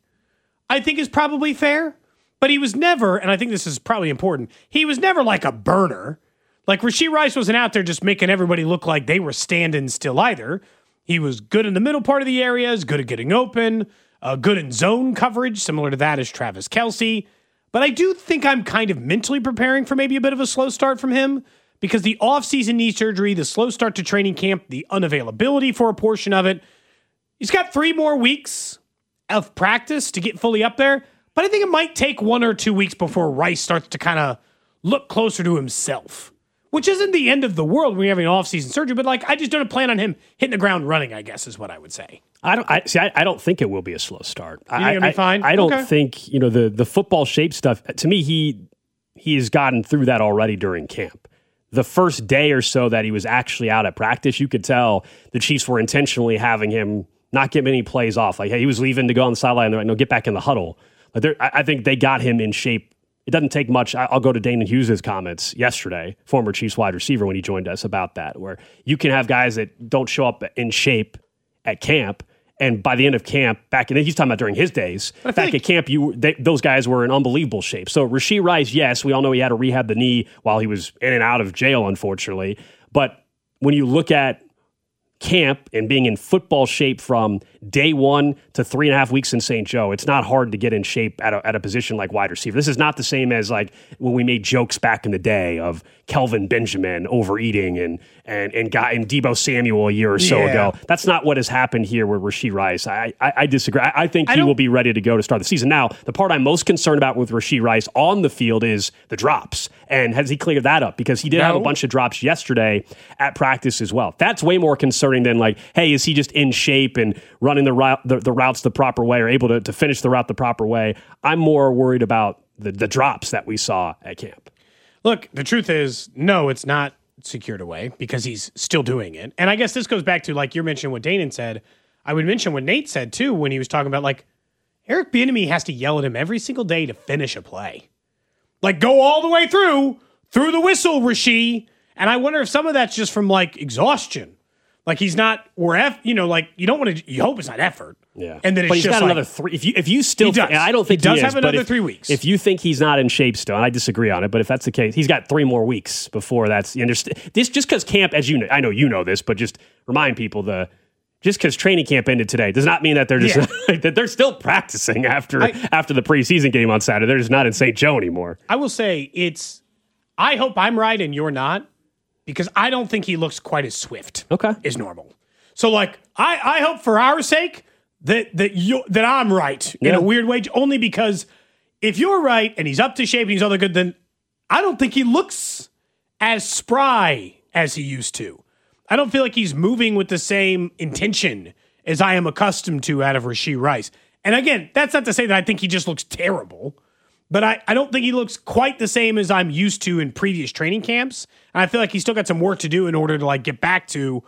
I think is probably fair. But he was never, and I think this is probably important, he was never like a burner. Like Rashee Rice wasn't out there just making everybody look like they were standing still either. He was good in the middle part of the areas, good at getting open, uh, good in zone coverage, similar to that as Travis Kelce. But I do think I'm kind of mentally preparing for maybe a bit of a slow start from him because the offseason knee surgery, the slow start to training camp, the unavailability for a portion of it, he's got three more weeks of practice to get fully up there. But I think it might take one or two weeks before Rice starts to kind of look closer to himself, which isn't the end of the world when you're having off-season surgery. But like, I just don't plan on him hitting the ground running, I guess is what I would say. I don't I, see. I, I don't think it will be a slow start. think I, it'll be I- fine? I don't Okay. think you know the the football shape stuff. To me, he he has gotten through that already during camp. The first day or so that he was actually out at practice, you could tell the Chiefs were intentionally having him not get many plays off. Like, hey, he was leaving to go on the sideline. They're like, no, get back in the huddle. But they're- I I think they got him in shape it doesn't take much. I- I'll go to Dana Hughes' comments yesterday, former Chiefs wide receiver, when he joined us about that, where you can have guys that don't show up in shape at camp, and by the end of camp, back in he's talking about during his days, back like, at camp, you they, those guys were in unbelievable shape. So Rashee Rice, yes, we all know he had to rehab the knee while he was in and out of jail, unfortunately. But when you look at camp and being in football shape from day one to three and a half weeks in Saint Joe, it's not hard to get in shape at a, at a position like wide receiver. This is not the same as like when we made jokes back in the day of Kelvin Benjamin overeating and and and, got, and Deebo Samuel a year or so yeah. ago. That's not what has happened here with Rashee Rice. I I, I disagree. I, I think I he will be ready to go to start the season. Now, the part I'm most concerned about with Rashee Rice on the field is the drops. And has he cleared that up? Because he did no. have a bunch of drops yesterday at practice as well. That's way more concerning than like, hey, is he just in shape and running the route the, the routes the proper way or able to, to finish the route the proper way? I'm more worried about the, the drops that we saw at camp. Look, the truth is, no, it's not secured away because he's still doing it. And I guess this goes back to, like you're mentioning what Danon said. I would mention what Nate said, too, when he was talking about, like, Eric Bieniemy has to yell at him every single day to finish a play. Like, go all the way through, through the whistle, Rashee. And I wonder if some of that's just from, like, exhaustion. Like, he's not, or, F, you know, like, you don't want to, you hope it's not effort. Yeah. And then it's but he's just got like, another three. If you, if you still, he does. Th- I don't think he does he is, have another if, three weeks. If you think he's not in shape still, and I disagree on it, but if that's the case, he's got three more weeks before that's, you understand. This just because camp, as you know, I know you know this, but just remind people the, just because training camp ended today does not mean that they're just yeah. that they're still practicing after I, after the preseason game on Saturday. They're just not in Saint Joe anymore. I will say it's, I hope I'm right and you're not, because I don't think he looks quite as swift okay. as normal. So, like, I, I hope for our sake that that you that I'm right in yeah. a weird way, only because if you're right and he's up to shape and he's other good, then I don't think he looks as spry as he used to. I don't feel like he's moving with the same intention as I am accustomed to out of Rashee Rice. And again, that's not to say that I think he just looks terrible, but I, I don't think he looks quite the same as I'm used to in previous training camps. And I feel like he's still got some work to do in order to like get back to.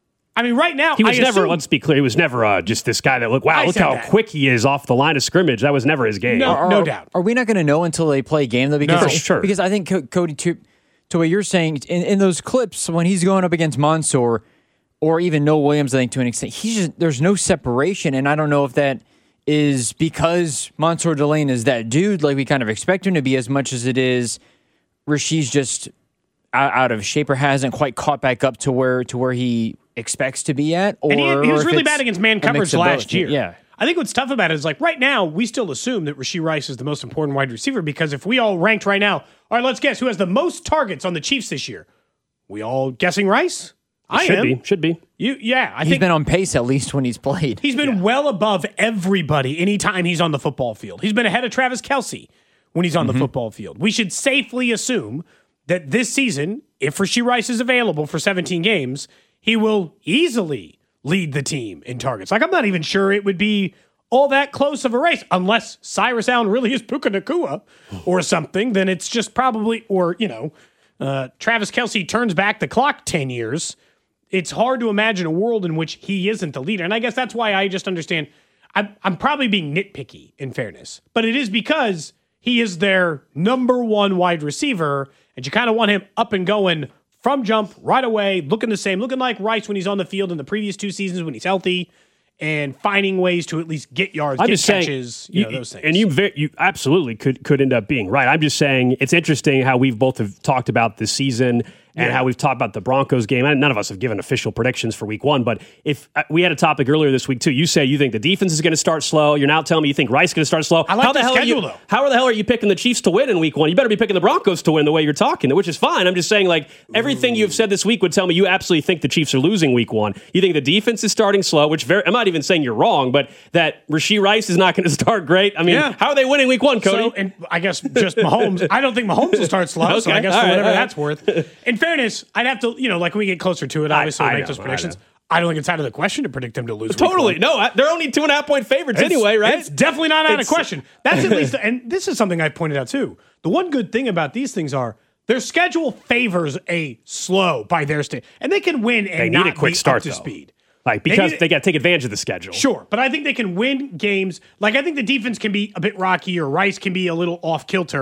I mean, right now, he was I never. assume, let's be clear. He was never uh, just this guy that look. Wow, I look how that. quick he is off the line of scrimmage. That was never his game. No, are, no doubt. Are we not going to know until they play a game though? Because No. I, For sure. Because I think Co- Cody, to, to what you're saying, in, in those clips when he's going up against Mansour or even Noah Williams, I think to an extent, he's just there's no separation, and I don't know if that is because Mansour Delane is that dude, like we kind of expect him to be, as much as it is Rashee's just out, out of shape or hasn't quite caught back up to where to where he expects to be at. Or, and he, he was or really bad against man coverage last both. year. Yeah. I think what's tough about it is like right now, we still assume that Rashee Rice is the most important wide receiver because if we all ranked right now, all right, let's guess who has the most targets on the Chiefs this year. We all guessing Rice? I should am. be. Should be. You, yeah, I He's think been on pace at least when he's played. he's been Yeah. well above everybody anytime he's on the football field. He's been ahead of Travis Kelce when he's on Mm-hmm. the football field. We should safely assume that this season, if Rashee Rice is available for seventeen games, he will easily lead the team in targets. Like, I'm not even sure it would be all that close of a race unless Cyrus Allen really is Puka Nacua or something. Then it's just probably, or, you know, uh, Travis Kelce turns back the clock ten years. It's hard to imagine a world in which he isn't the leader. And I guess that's why I just understand. I'm, I'm probably being nitpicky in fairness, but it is because he is their number one wide receiver, and you kind of want him up and going from jump right away, looking the same, looking like Rice when he's on the field in the previous two seasons when he's healthy, and finding ways to at least get yards, I'm get just catches, saying, you know, those things. And you, ve- you absolutely could could end up being right. I'm just saying it's interesting how we've both have talked about this season and Yeah. how we've talked about the Broncos game. And none of us have given official predictions for week one, but if uh, we had a topic earlier this week too, you say you think the defense is going to start slow. You're now telling me you think Rice is going to start slow. I like how the, the hell schedule, are you, though. How the hell are you picking the Chiefs to win in week one? You better be picking the Broncos to win the way you're talking, which is fine. I'm just saying, like, everything you've said this week would tell me you absolutely think the Chiefs are losing week one. You think the defense is starting slow, which very, I'm not even saying you're wrong, but that Rashee Rice is not going to start great. I mean, Yeah. how are they winning week one, Cody? So, and I guess just Mahomes. I don't think Mahomes will start slow, so Okay, I guess all for right, whatever all right. that's worth. In fairness, I'd have to, you know, like when we get closer to it, obviously I we'll make know, those I predictions. know. I, don't think it's out of the question to predict them to lose. week Totally. one. No, I- they're only two and a half point favorites It's- anyway, right? It's definitely not out It's- of question. That's at least, and this is something I've pointed out too. The one good thing about these things are their schedule favors a slow by their state, and they can win and They need not a quick be start, up to though. speed. Like, because need- they, got to take advantage of the schedule. Sure, but I think they can win games. Like, I think the defense can be a bit rocky or Rice can be a little off kilter,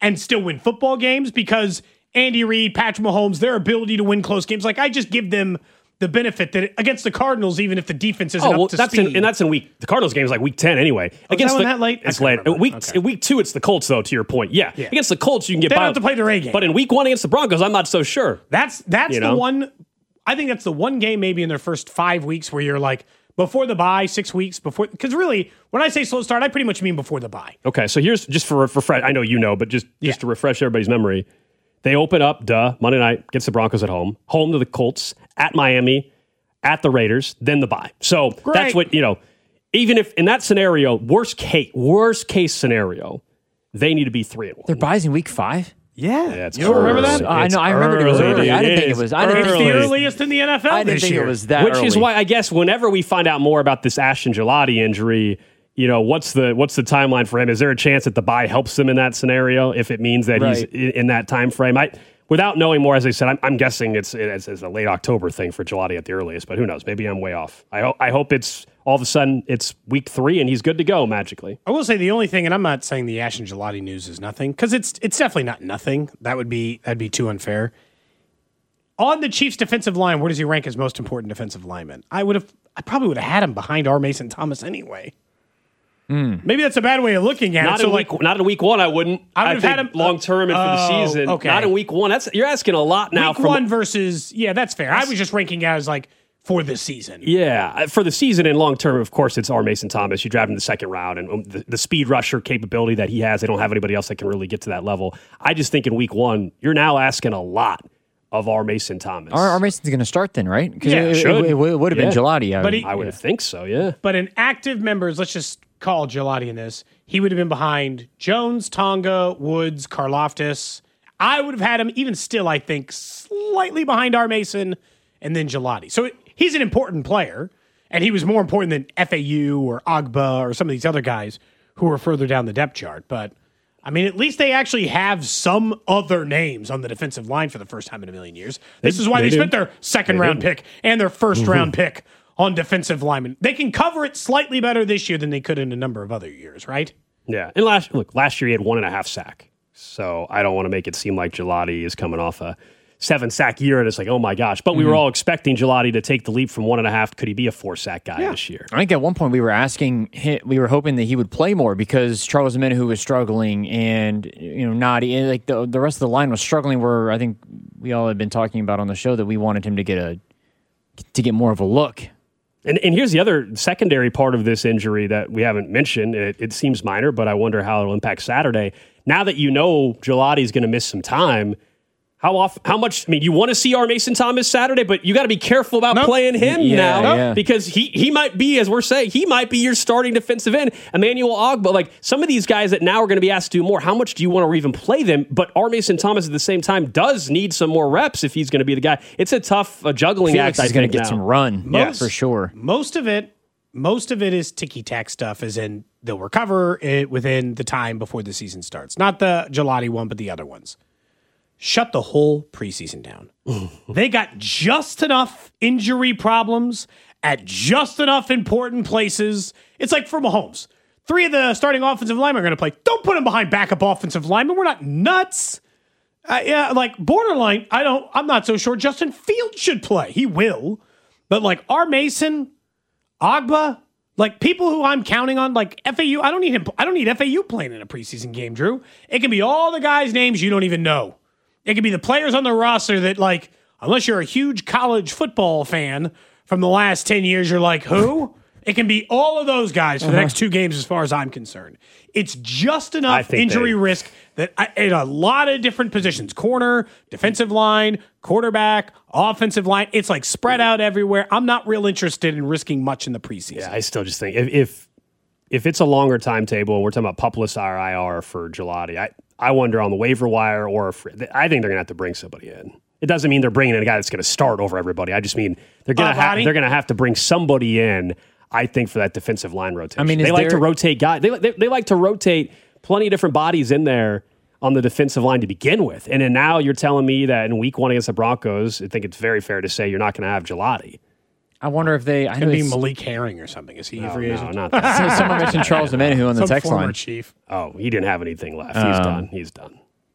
and still win football games because Andy Reid, Patrick Mahomes, their ability to win close games. Like, I just give them the benefit that against the Cardinals, even if the defense isn't oh, well, up to that's speed. In, and that's in week, the Cardinals game is like week ten anyway. Oh, against is that the, one that late? It's I late. remember. Week, Okay. week two, it's the Colts, though, to your point. Yeah. Yeah. Against the Colts, you can get They by. don't have to play their A game. But in week one against the Broncos, I'm not so sure. That's that's You the know? one. I think that's the one game maybe in their first five weeks where you're like before the bye, six weeks before. Because really, when I say slow start, I pretty much mean before the bye. Okay, so here's just for refresh. I know you know, but just, just Yeah. to refresh everybody's memory, they open up, duh, Monday night, gets the Broncos at home, home to the Colts, at Miami, at the Raiders, then the bye. So Great. that's what, you know, even if in that scenario, worst case, worst case scenario, they need to be three and one. They're buys in week five. Yeah, Yeah, it's you don't remember early. that? I It's know. I remembered it was early, early. I didn't it think it is was. I didn't It's think the it was. earliest in the N F L I didn't this think year. it was that Which early. is why I guess whenever we find out more about this Ashton Gelati injury, you know, what's the what's the timeline for him? Is there a chance that the bye helps him in that scenario if it means that he's Right. in, in that time frame? I, without knowing more, as I said, I'm, I'm guessing it's, it's it's a late October thing for Gelati at the earliest, but who knows? Maybe I'm way off. I hope I hope it's all of a sudden it's week three and he's good to go magically. I will say the only thing, and I'm not saying the Ashton Gelati news is nothing because it's it's definitely not nothing. That would be that'd be too unfair. On the Chiefs' defensive line, where does he rank as most important defensive lineman? I would have, I probably would have had him behind R. Mason Thomas anyway. Maybe that's a bad way of looking at Not it. So in like, week not in week one. I wouldn't. I I, would've think had him- long term and for the Oh, season. okay. Not in week one. That's you're asking a lot now. week from one versus yeah, that's fair. I was just ranking out as like for this season. Yeah, for the season and long term, of course, it's R. Mason Thomas. You draft him in the second round, and um, the, the speed rusher capability that he has, they don't have anybody else that can really get to that level. I just think in week one, you're now asking a lot of R. Mason Thomas. R. R. Mason's going to start then, right? 'Cause Yeah, it, should. it, it, it would have Yeah. been Gelati. I But would- he- I would think so, yeah. But in active members, let's just call Gelati in this. He would have been behind Jones, Tonga, Woods, Karlaftis. I would have had him even still, I think, slightly behind R. Mason and then Gelati. So it, he's an important player, and he was more important than F A U or Agba or some of these other guys who were further down the depth chart. But, I mean, at least they actually have some other names on the defensive line for the first time in a million years. This is why they they, do. spent their second They round do. pick and their first round pick on defensive linemen. They can cover it slightly better this year than they could in a number of other years, right? Yeah. And last look, last year he had one and a half sack. So I don't want to make it seem like Gelati is coming off a seven sack year and it's like, oh my gosh. But we were all expecting Gelati to take the leap from one and a half. Could he be a four sack guy this year? I think at one point we were asking, hi- we were hoping that he would play more because Charles Omenihu was struggling, and you know, Nadi, and like the the rest of the line was struggling. Where I think we all had been talking about on the show that we wanted him to get a to get more of a look. And, and here's the other secondary part of this injury that we haven't mentioned. It, it seems minor, but I wonder how it'll impact Saturday. Now that you know Gelati is going to miss some time, how off, how much? I mean, you want to see R. Mason Thomas Saturday, but you got to be careful about Nope. playing him Yeah, now yeah. because he he might be, as we're saying, he might be your starting defensive end. Emmanuel Ogba, like some of these guys that now are going to be asked to do more. How much do you want to even play them? But R. Mason Thomas at the same time does need some more reps if he's going to be the guy. It's a tough uh, juggling Felix act. I is going think to get now. some run, Most- for sure. Most of it, most of it is ticky tack stuff, as in they'll recover it within the time before the season starts. Not the Gelati one, but the other ones. Shut the whole preseason down. They got just enough injury problems at just enough important places. It's like for Mahomes. Three of the starting offensive linemen are going to play. Don't put them behind backup offensive linemen. We're not nuts. Uh, yeah, like borderline. I don't. I'm not so sure. Justin Fields should play. He will. But like R. Mason, Agba, like people who I'm counting on, like F A U. I don't need him. I don't need F A U playing in a preseason game, Drew. It can be all the guys' names you don't even know. It can be the players on the roster that, like, unless you're a huge college football fan from the last ten years, you're like, who? It can be all of those guys for the next two games as far as I'm concerned. It's just I enough think injury they- risk that I, in a lot of different positions, corner, defensive line, quarterback, offensive line, it's like spread out everywhere. I'm not real interested in risking much in the preseason. Yeah, I still just think if if, if it's a longer timetable and we're talking about Publis or I R for Gelati, I, I wonder on the waiver wire or if, I think they're going to have to bring somebody in. It doesn't mean they're bringing in a guy that's going to start over everybody. I just mean they're going to Uh, have Lottie? they're going to have to bring somebody in. I think for that defensive line rotation. I mean, is they like to there- rotate guys. They, they they like to rotate plenty of different bodies in there on the defensive line to begin with. And then now you're telling me that in week one against the Broncos, I think it's very fair to say you're not going to have Gelati. I wonder if they. I know Could be it's- Malik Herring or something. Is he a No, free no, agent? not that. someone mentioned Charles Omenihu on the Some text former line. chief. Oh, he didn't have anything left. He's Um, done. He's done.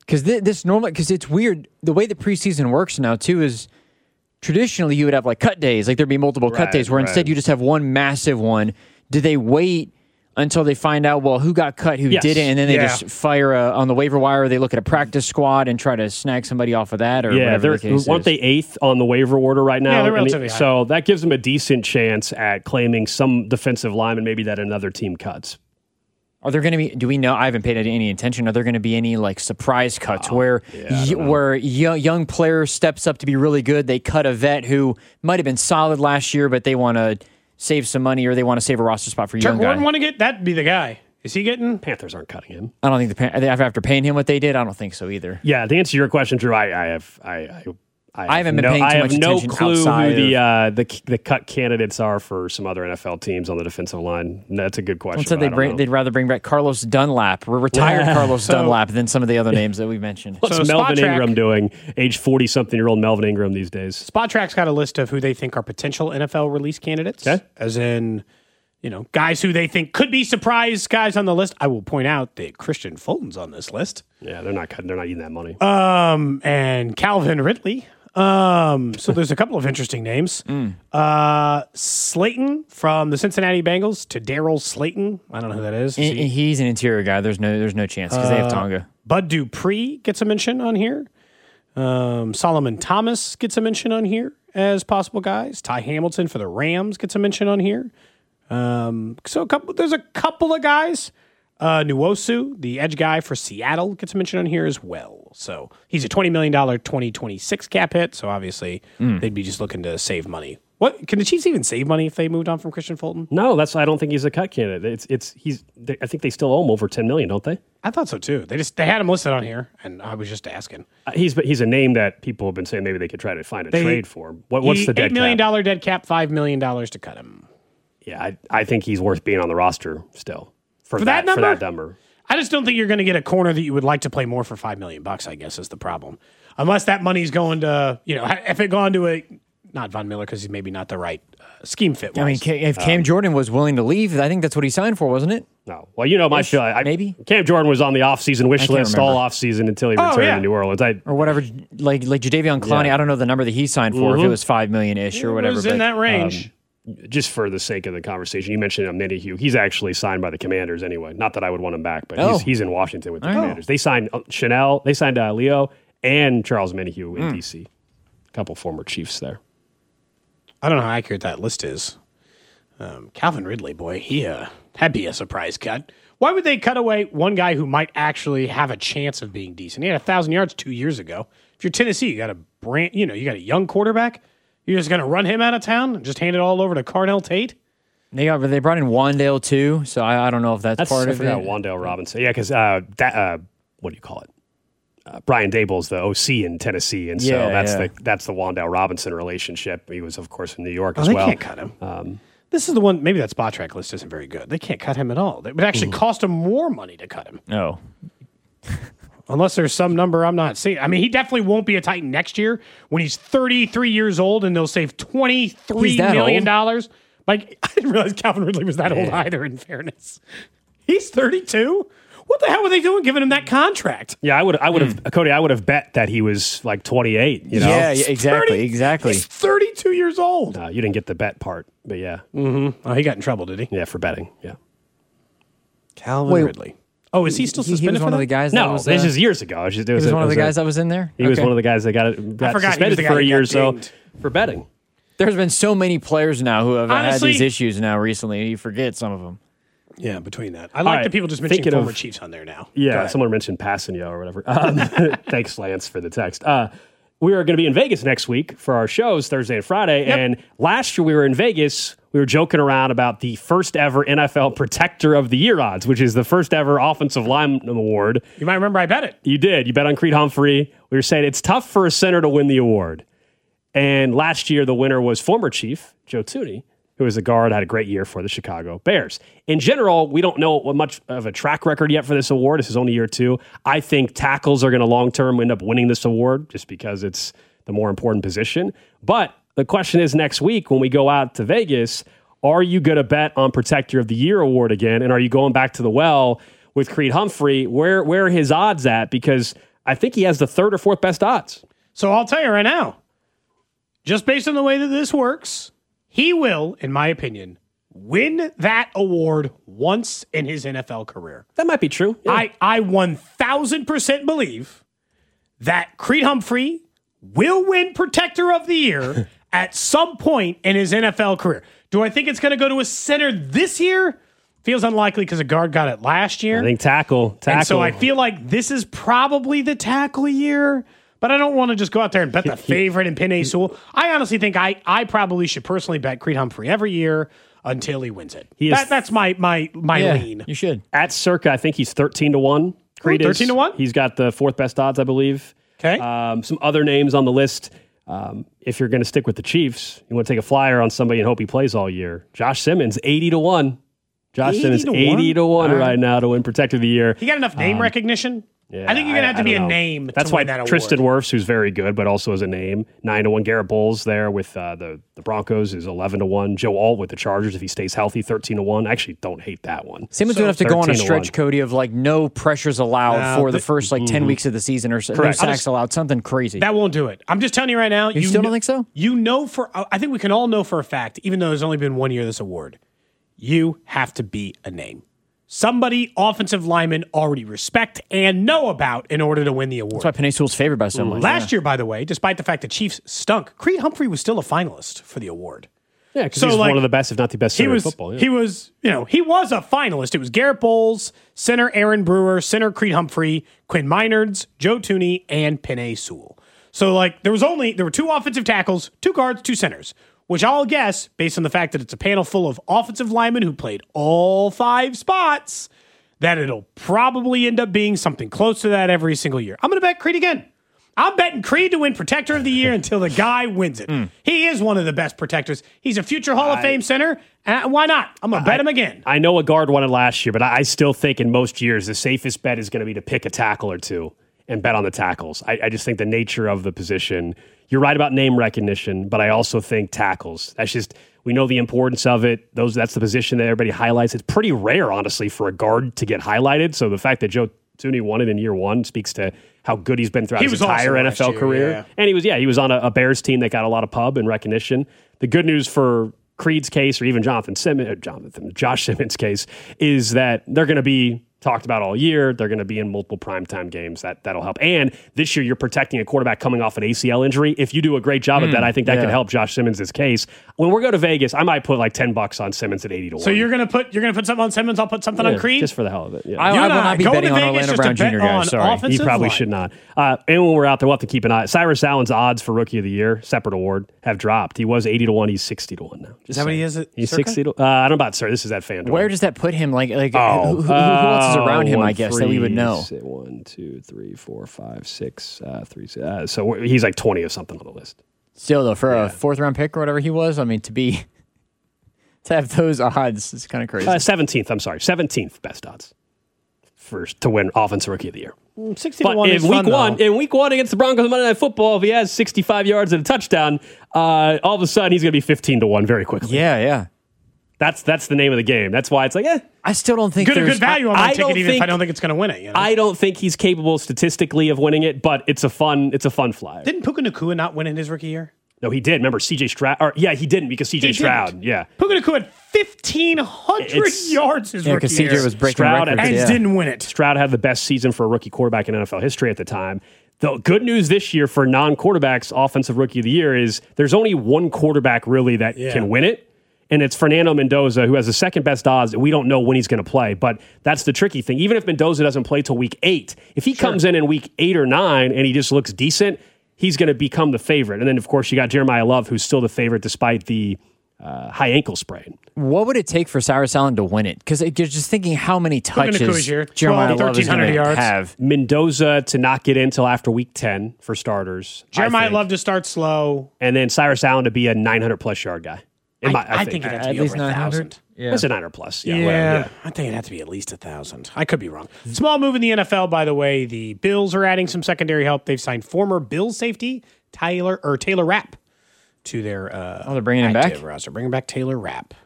Because th- this normally, because it's weird. The way the preseason works now too is traditionally you would have like cut days, like there'd be multiple Right, cut days. Where right. instead you just have one massive one. Do they wait until they find out, well, who got cut, who Yes. didn't, and then they Yeah. just fire a, on the waiver wire? They look at a practice squad and try to snag somebody off of that, or Yeah, whatever they're, the case aren't is. they eighth on the waiver order right now? Yeah, they're And relatively high. So that gives them a decent chance at claiming some defensive lineman, maybe that another team cuts. Are there going to be? Do we know? I haven't paid any attention. Are there going to be any like surprise cuts where Oh, yeah, I y- don't know. where young, young player steps up to be really good? They cut a vet who might have been solid last year, but they want to save some money or they want to save a roster spot for a Turk young Gordon guy. want to get that'd be the guy. Is he getting? Panthers aren't cutting him. I don't think the Pan- after paying him what they did, I don't think so either. Yeah, to answer your question, Drew, I, I have I, I I haven't been no, paying too I have much no attention clue who outside the of- uh, the the cut candidates are for some other N F L teams on the defensive line. That's a good question. Someone said but I they'd, don't bring, know. they'd rather bring back Carlos Dunlap, or retired Carlos So- Dunlap, than some of the other names that we mentioned. What's So Melvin Spot Track- Ingram doing? Age forty-something-year-old Melvin Ingram these days. Spot Track's got a list of who they think are potential N F L release candidates. Okay. As in, you know, guys who they think could be surprise guys on the list. I will point out that Christian Fulton's on this list. Yeah, they're not cutting. They're not eating that money. Um, and Calvin Ridley. Um, so there's a couple of interesting names. Uh, Slayton from the Cincinnati Bengals to Daryl Slayton. I don't know who that is. Is And- he- and he's an interior guy. There's no there's no chance because they Uh, have Tonga. Bud Dupree gets a mention on here. Um, Solomon Thomas gets a mention on here as possible guys. Ty Hamilton for the Rams gets a mention on here. Um, so a couple, there's a couple of guys. Uh, Nuosu, the edge guy for Seattle, gets a mention on here as well. So he's a twenty million dollars twenty twenty-six cap hit. So obviously they'd be just looking to save money. What can the Chiefs even save money if they moved on from Christian Fulton? No, that's. I don't think he's a cut candidate. It's. It's. He's. They, I think they still owe him over ten million, don't they? I thought so too. They just they had him listed on here, and I was just asking. Uh, he's. But he's a name that people have been saying maybe they could try to find a They- trade for. What, what's He- the dead eight million cap? dollar dead cap, five million dollars to cut him. Yeah, I, I think he's worth being on the roster still for, For that For number? that number. I just don't think you're going to get a corner that you would like to play more for five million bucks. I guess is the problem, unless that money's going to you know if it gone to a not Von Miller because he's maybe not the right uh, scheme fit. I mean, wise. Ca- if Cam Jordan was willing to leave, I think that's what he signed for, wasn't it? No. Well, you know my Ish, feel. I, maybe? Cam Jordan was on the offseason wish can't list all remember. offseason until he Oh, returned yeah. to New Orleans. I, Or whatever, like like Jadeveon Clowney. Yeah. I don't know the number that he signed for. If it was five million ish or it whatever. was but- in that range. just for the sake of the conversation, you mentioned Minihue. He's actually signed by the Commanders anyway. Not that I would want him back, but Oh. he's, he's in Washington with the All right. Commanders. They signed uh, Chanel, they signed uh, Leo, and Charles Minihue in D C. A couple former Chiefs there. I don't know how accurate that list is. Um, Calvin Ridley, boy, he uh, that'd be a surprise cut. Why would they cut away one guy who might actually have a chance of being decent? He had a thousand yards two years ago. If you're Tennessee, you got a brand, you know, you got a young quarterback. You're just going to run him out of town and just hand it all over to Carnell Tate? They got they brought in Wandale too, so I, I don't know if that's, That's part I of forgot it. Wandale Robinson. Yeah, because uh, that uh, what do you call it? Uh, Brian Dable's the O C in Tennessee, and so Yeah, that's yeah. the that's the Wandale Robinson relationship. He was, of course, in New York Oh, as they well. can't cut him. Um, this is the one, maybe that spot track list isn't very good. They can't cut him at all. It would actually cost them more money to cut him. No, Unless there's some number I'm not seeing. I mean, he definitely won't be a Titan next year when he's thirty-three years old and they'll save twenty-three He's that million old? dollars. Like, I didn't realize Calvin Ridley was that old either, in fairness. He's thirty-two? What the hell were they doing giving him that contract? Yeah, I would I would have Cody. I would have bet that he was like twenty-eight. You know, yeah, yeah, exactly, thirty exactly. He's thirty-two years old. Uh, you didn't get the bet part, but yeah, Oh, he got in trouble, did he? yeah, for betting. Yeah. Calvin Wait, Ridley. Oh, is he still He, he suspended was for one of that? the guys. that No, was, this uh, is years ago. It was, just, it he was, was a- one it of the was a- guys that was in there. He was Okay. one of the guys that got, got forgot he was suspended the guy for a that year got or so dinged. for betting. There's been so many players now who have Honestly- had these issues now recently. You forget some of them. Yeah, between that. I like right, the people just mentioning thinking former of- Chiefs on there now. Go Yeah, ahead. someone mentioned Passanio or whatever. Um, thanks, Lance, for the text. Uh, we are going to be in Vegas next week for our shows Thursday and Friday. Yep. And last year we were in Vegas. We were joking around about the first ever N F L Protector of the Year odds, which is the first ever offensive lineman award. You might remember I bet it. You did. You bet on Creed Humphrey. We were saying it's tough for a center to win the award. And last year, the winner was former Chief, Joe Thuney, who was a guard, had a great year for the Chicago Bears. In general, we don't know what much of a track record yet for this award. This is only year two. I think tackles are going to long-term end up winning this award just because it's the more important position. But the question is next week when we go out to Vegas, are you going to bet on Protector of the Year award again? And are you going back to the well with Creed Humphrey? Where, where are his odds at? Because I think he has the third or fourth best odds. So I'll tell you right now, just based on the way that this works, he will, in my opinion, win that award once in his N F L career. That might be true. Yeah. I, I one thousand percent believe that Creed Humphrey will win Protector of the Year at some point in his N F L career. Do I think it's going to go to a center this year? Feels unlikely because a guard got it last year. I think tackle. Tackle. And so I feel like this is probably the tackle year. But I don't want to just go out there and bet the favorite in Penei Sewell. I honestly think I, I probably should personally bet Creed Humphrey every year until he wins it. He that, is, that's my my my Yeah, lean. you should. At Circa, I think he's thirteen to one. Creed is. thirteen to one? He's got the fourth best odds, I believe. Okay. Um, some other names on the list. Um, if you're going to stick with the Chiefs, you want to take a flyer on somebody and hope he plays all year. Josh Simmons, eighty to one. Josh eighty Simmons, to one? eighty to one All right. right now to win Protector of the Year. He got enough name recognition? Yeah, I think you're going to have to I be a don't know. name That's to why win that award. Tristan Wirfs, who's very good, but also as a name, nine to one. Garrett Bowles there with uh, the the Broncos is eleven to one. Joe Alt with the Chargers, if he stays healthy, thirteen to one. I actually don't hate that one. Simmons So would have to go on a thirteen to stretch, one. Cody, of like no pressures allowed No, for the th- first like ten weeks of the season or so. No Correct. I'll sacks just- allowed. Something crazy. That won't do it. I'm just telling you right now. You still don't kn- think so? You know for, I think we can all know for a fact, even though there's only been one year of this award, you have to be a name. Somebody offensive linemen already respect and know about in order to win the award. That's why Penei Sewell's favored by so much. Last year, by the way, despite the fact the Chiefs stunk, Creed Humphrey was still a finalist for the award. Yeah, because So, he's like, one of the best, if not the best, He center was, in football. Yeah. he was, you know, he was a finalist. It was Garrett Bowles, center Aaron Brewer, center Creed Humphrey, Quinn Minards, Joe Tooney, and Penei Sewell. So, like, there was only there were two offensive tackles, two guards, two centers, which I'll guess, based on the fact that it's a panel full of offensive linemen who played all five spots, that it'll probably end up being something close to that every single year. I'm going to bet Creed again. I'm betting Creed to win Protector of the Year until the guy wins it. Mm. He is one of the best protectors. He's a future Hall of Fame center. And why not? I'm going to bet him again. I know a guard won it last year, but I, I still think in most years the safest bet is going to be to pick a tackle or two and bet on the tackles. I, I just think the nature of the position. You're right about name recognition, but I also think tackles. That's just we know the importance of it. Those that's the position that everybody highlights. It's pretty rare, honestly, for a guard to get highlighted. So the fact that Joe Tooney won it in year one speaks to how good he's been throughout He his was entire awesome N F L last year, career. yeah. And he was, yeah, he was on a, a Bears team that got a lot of pub and recognition. The good news for Creed's case, or even Jonathan Simmons, or Jonathan Josh Simmons' case, is that they're going to be talked about all year. They're going to be in multiple primetime games. That, that'll help. And this year, you're protecting a quarterback coming off an A C L injury. If you do a great job Mm, at that, I think that yeah. could help Josh Simmons' case. When we go to Vegas, I might put like ten bucks on Simmons at eighty to one. So you're gonna put you're gonna put something on Simmons. I'll put something Yeah, on Creed. just for the hell of it. Yeah. I, You I and will I not be going betting to on Vegas Orlando just to Brown bet Junior guys. on Sorry. offensive You probably line. should not. Uh, and when we're out there, we'll have to keep an eye. Cyrus Allen's odds for Rookie of the Year, separate award, have dropped. He was eighty to one. He's sixty to one now. Just Is that what saying. he is at He's Circa? sixty to. Uh, I don't know about sir. This is at FanDuel. Where does that put him? Like, like Oh, who, who, who else is uh, around him? one, I guess that we would three, know. six, One, two, three, four, five, six, uh, three. six, Uh, so we're- he's like twenty or something on the list. Still though, for Yeah. a fourth round pick or whatever he was, I mean, to be to have those odds is kind of crazy. Uh, seventeenth. I'm sorry, seventeenth best odds for to win Offensive Rookie of the Year. sixty to But one in is week fun, one, though. in week one against the Broncos on Monday Night Football, if he has sixty-five yards and a touchdown, uh, all of a sudden he's going to be fifteen to one very quickly. yeah, yeah. That's that's the name of the game. That's why it's like, eh. I still don't think Good, a there's good value on I my don't ticket, even if think- I don't think it's going to win it. You know? I don't think he's capable statistically of winning it, but it's a fun it's a fun flyer. Didn't Puka Nacua not win in his rookie year? No, he did. Remember C J Stroud? Or, yeah, he didn't because C J He Stroud. didn't. Yeah. Puka Nacua had fifteen hundred It's- yards his Yeah, rookie because C J year. was breaking Stroud records. and yeah. didn't win it. Stroud had the best season for a rookie quarterback in N F L history at the time. The good news this year for non-quarterbacks, Offensive Rookie of the Year, is there's only one quarterback really that Yeah. can win it, and it's Fernando Mendoza, who has the second best odds, and we don't know when he's going to play. But that's the tricky thing. Even if Mendoza doesn't play till week eight, if he comes in in week eight or nine and he just looks decent, he's going to become the favorite. And then, of course, you got Jeremiah Love, who's still the favorite despite the uh, high ankle sprain. What would it take for Cyrus Allen to win it? Because you're just thinking how many touches Nacua's year, Jeremiah twelve, Love is going thirteen hundred to yards. have. Mendoza to not get in till after week ten for starters. I Jeremiah think. Love to start slow. And then Cyrus Allen to be a nine hundred plus yard guy. In I, my- I, think, it'd have to At be least over a nine hundred. thousand. Yeah. That's a nine hundred plus. Yeah, Yeah, whatever, yeah. I think it'd have to be at least a thousand. I could be wrong. Small move in the N F L, by the way. The Bills are adding some secondary help. They've signed former Bills safety Tyler or Taylor Rapp to their uh, Oh, they're bringing him back? active roster. Bringing back Taylor Rapp.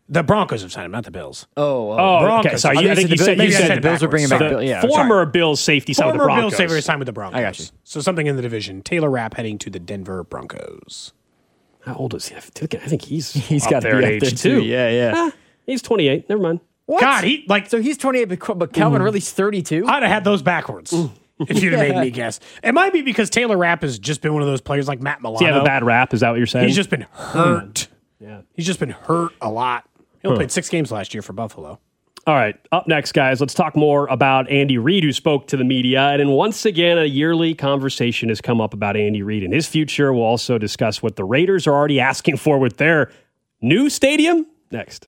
The Broncos have signed him, not the Bills. Oh, oh. Oh, Broncos. okay. Sorry, I you, I think think you the said, Bill- you maybe I said said the Bills are bringing back backwards. Bill. Yeah, former Bills safety signed with the Former Broncos. Bills saver signed with the Broncos. I got you. So something in the division. Taylor Rapp heading to the Denver Broncos. How old is he? I think he's He's up got to there be in up there age too. too. Yeah, yeah. Ah, he's twenty-eight. Never mind. What? God, he like So he's twenty-eight, but, but Calvin Mm. Ridley's thirty-two. I'd have had those backwards. If you'd have made Yeah. me guess. It might be because Taylor Rapp has just been one of those players like Matt Milano. Does he have a bad rap? Is that what you're saying? He's just been hurt. yeah. He's just been hurt a lot. He only played six games last year for Buffalo. All right, up next, guys, let's talk more about Andy Reid, who spoke to the media. And then once again, a yearly conversation has come up about Andy Reid and his future. We'll also discuss what the Raiders are already asking for with their new stadium next.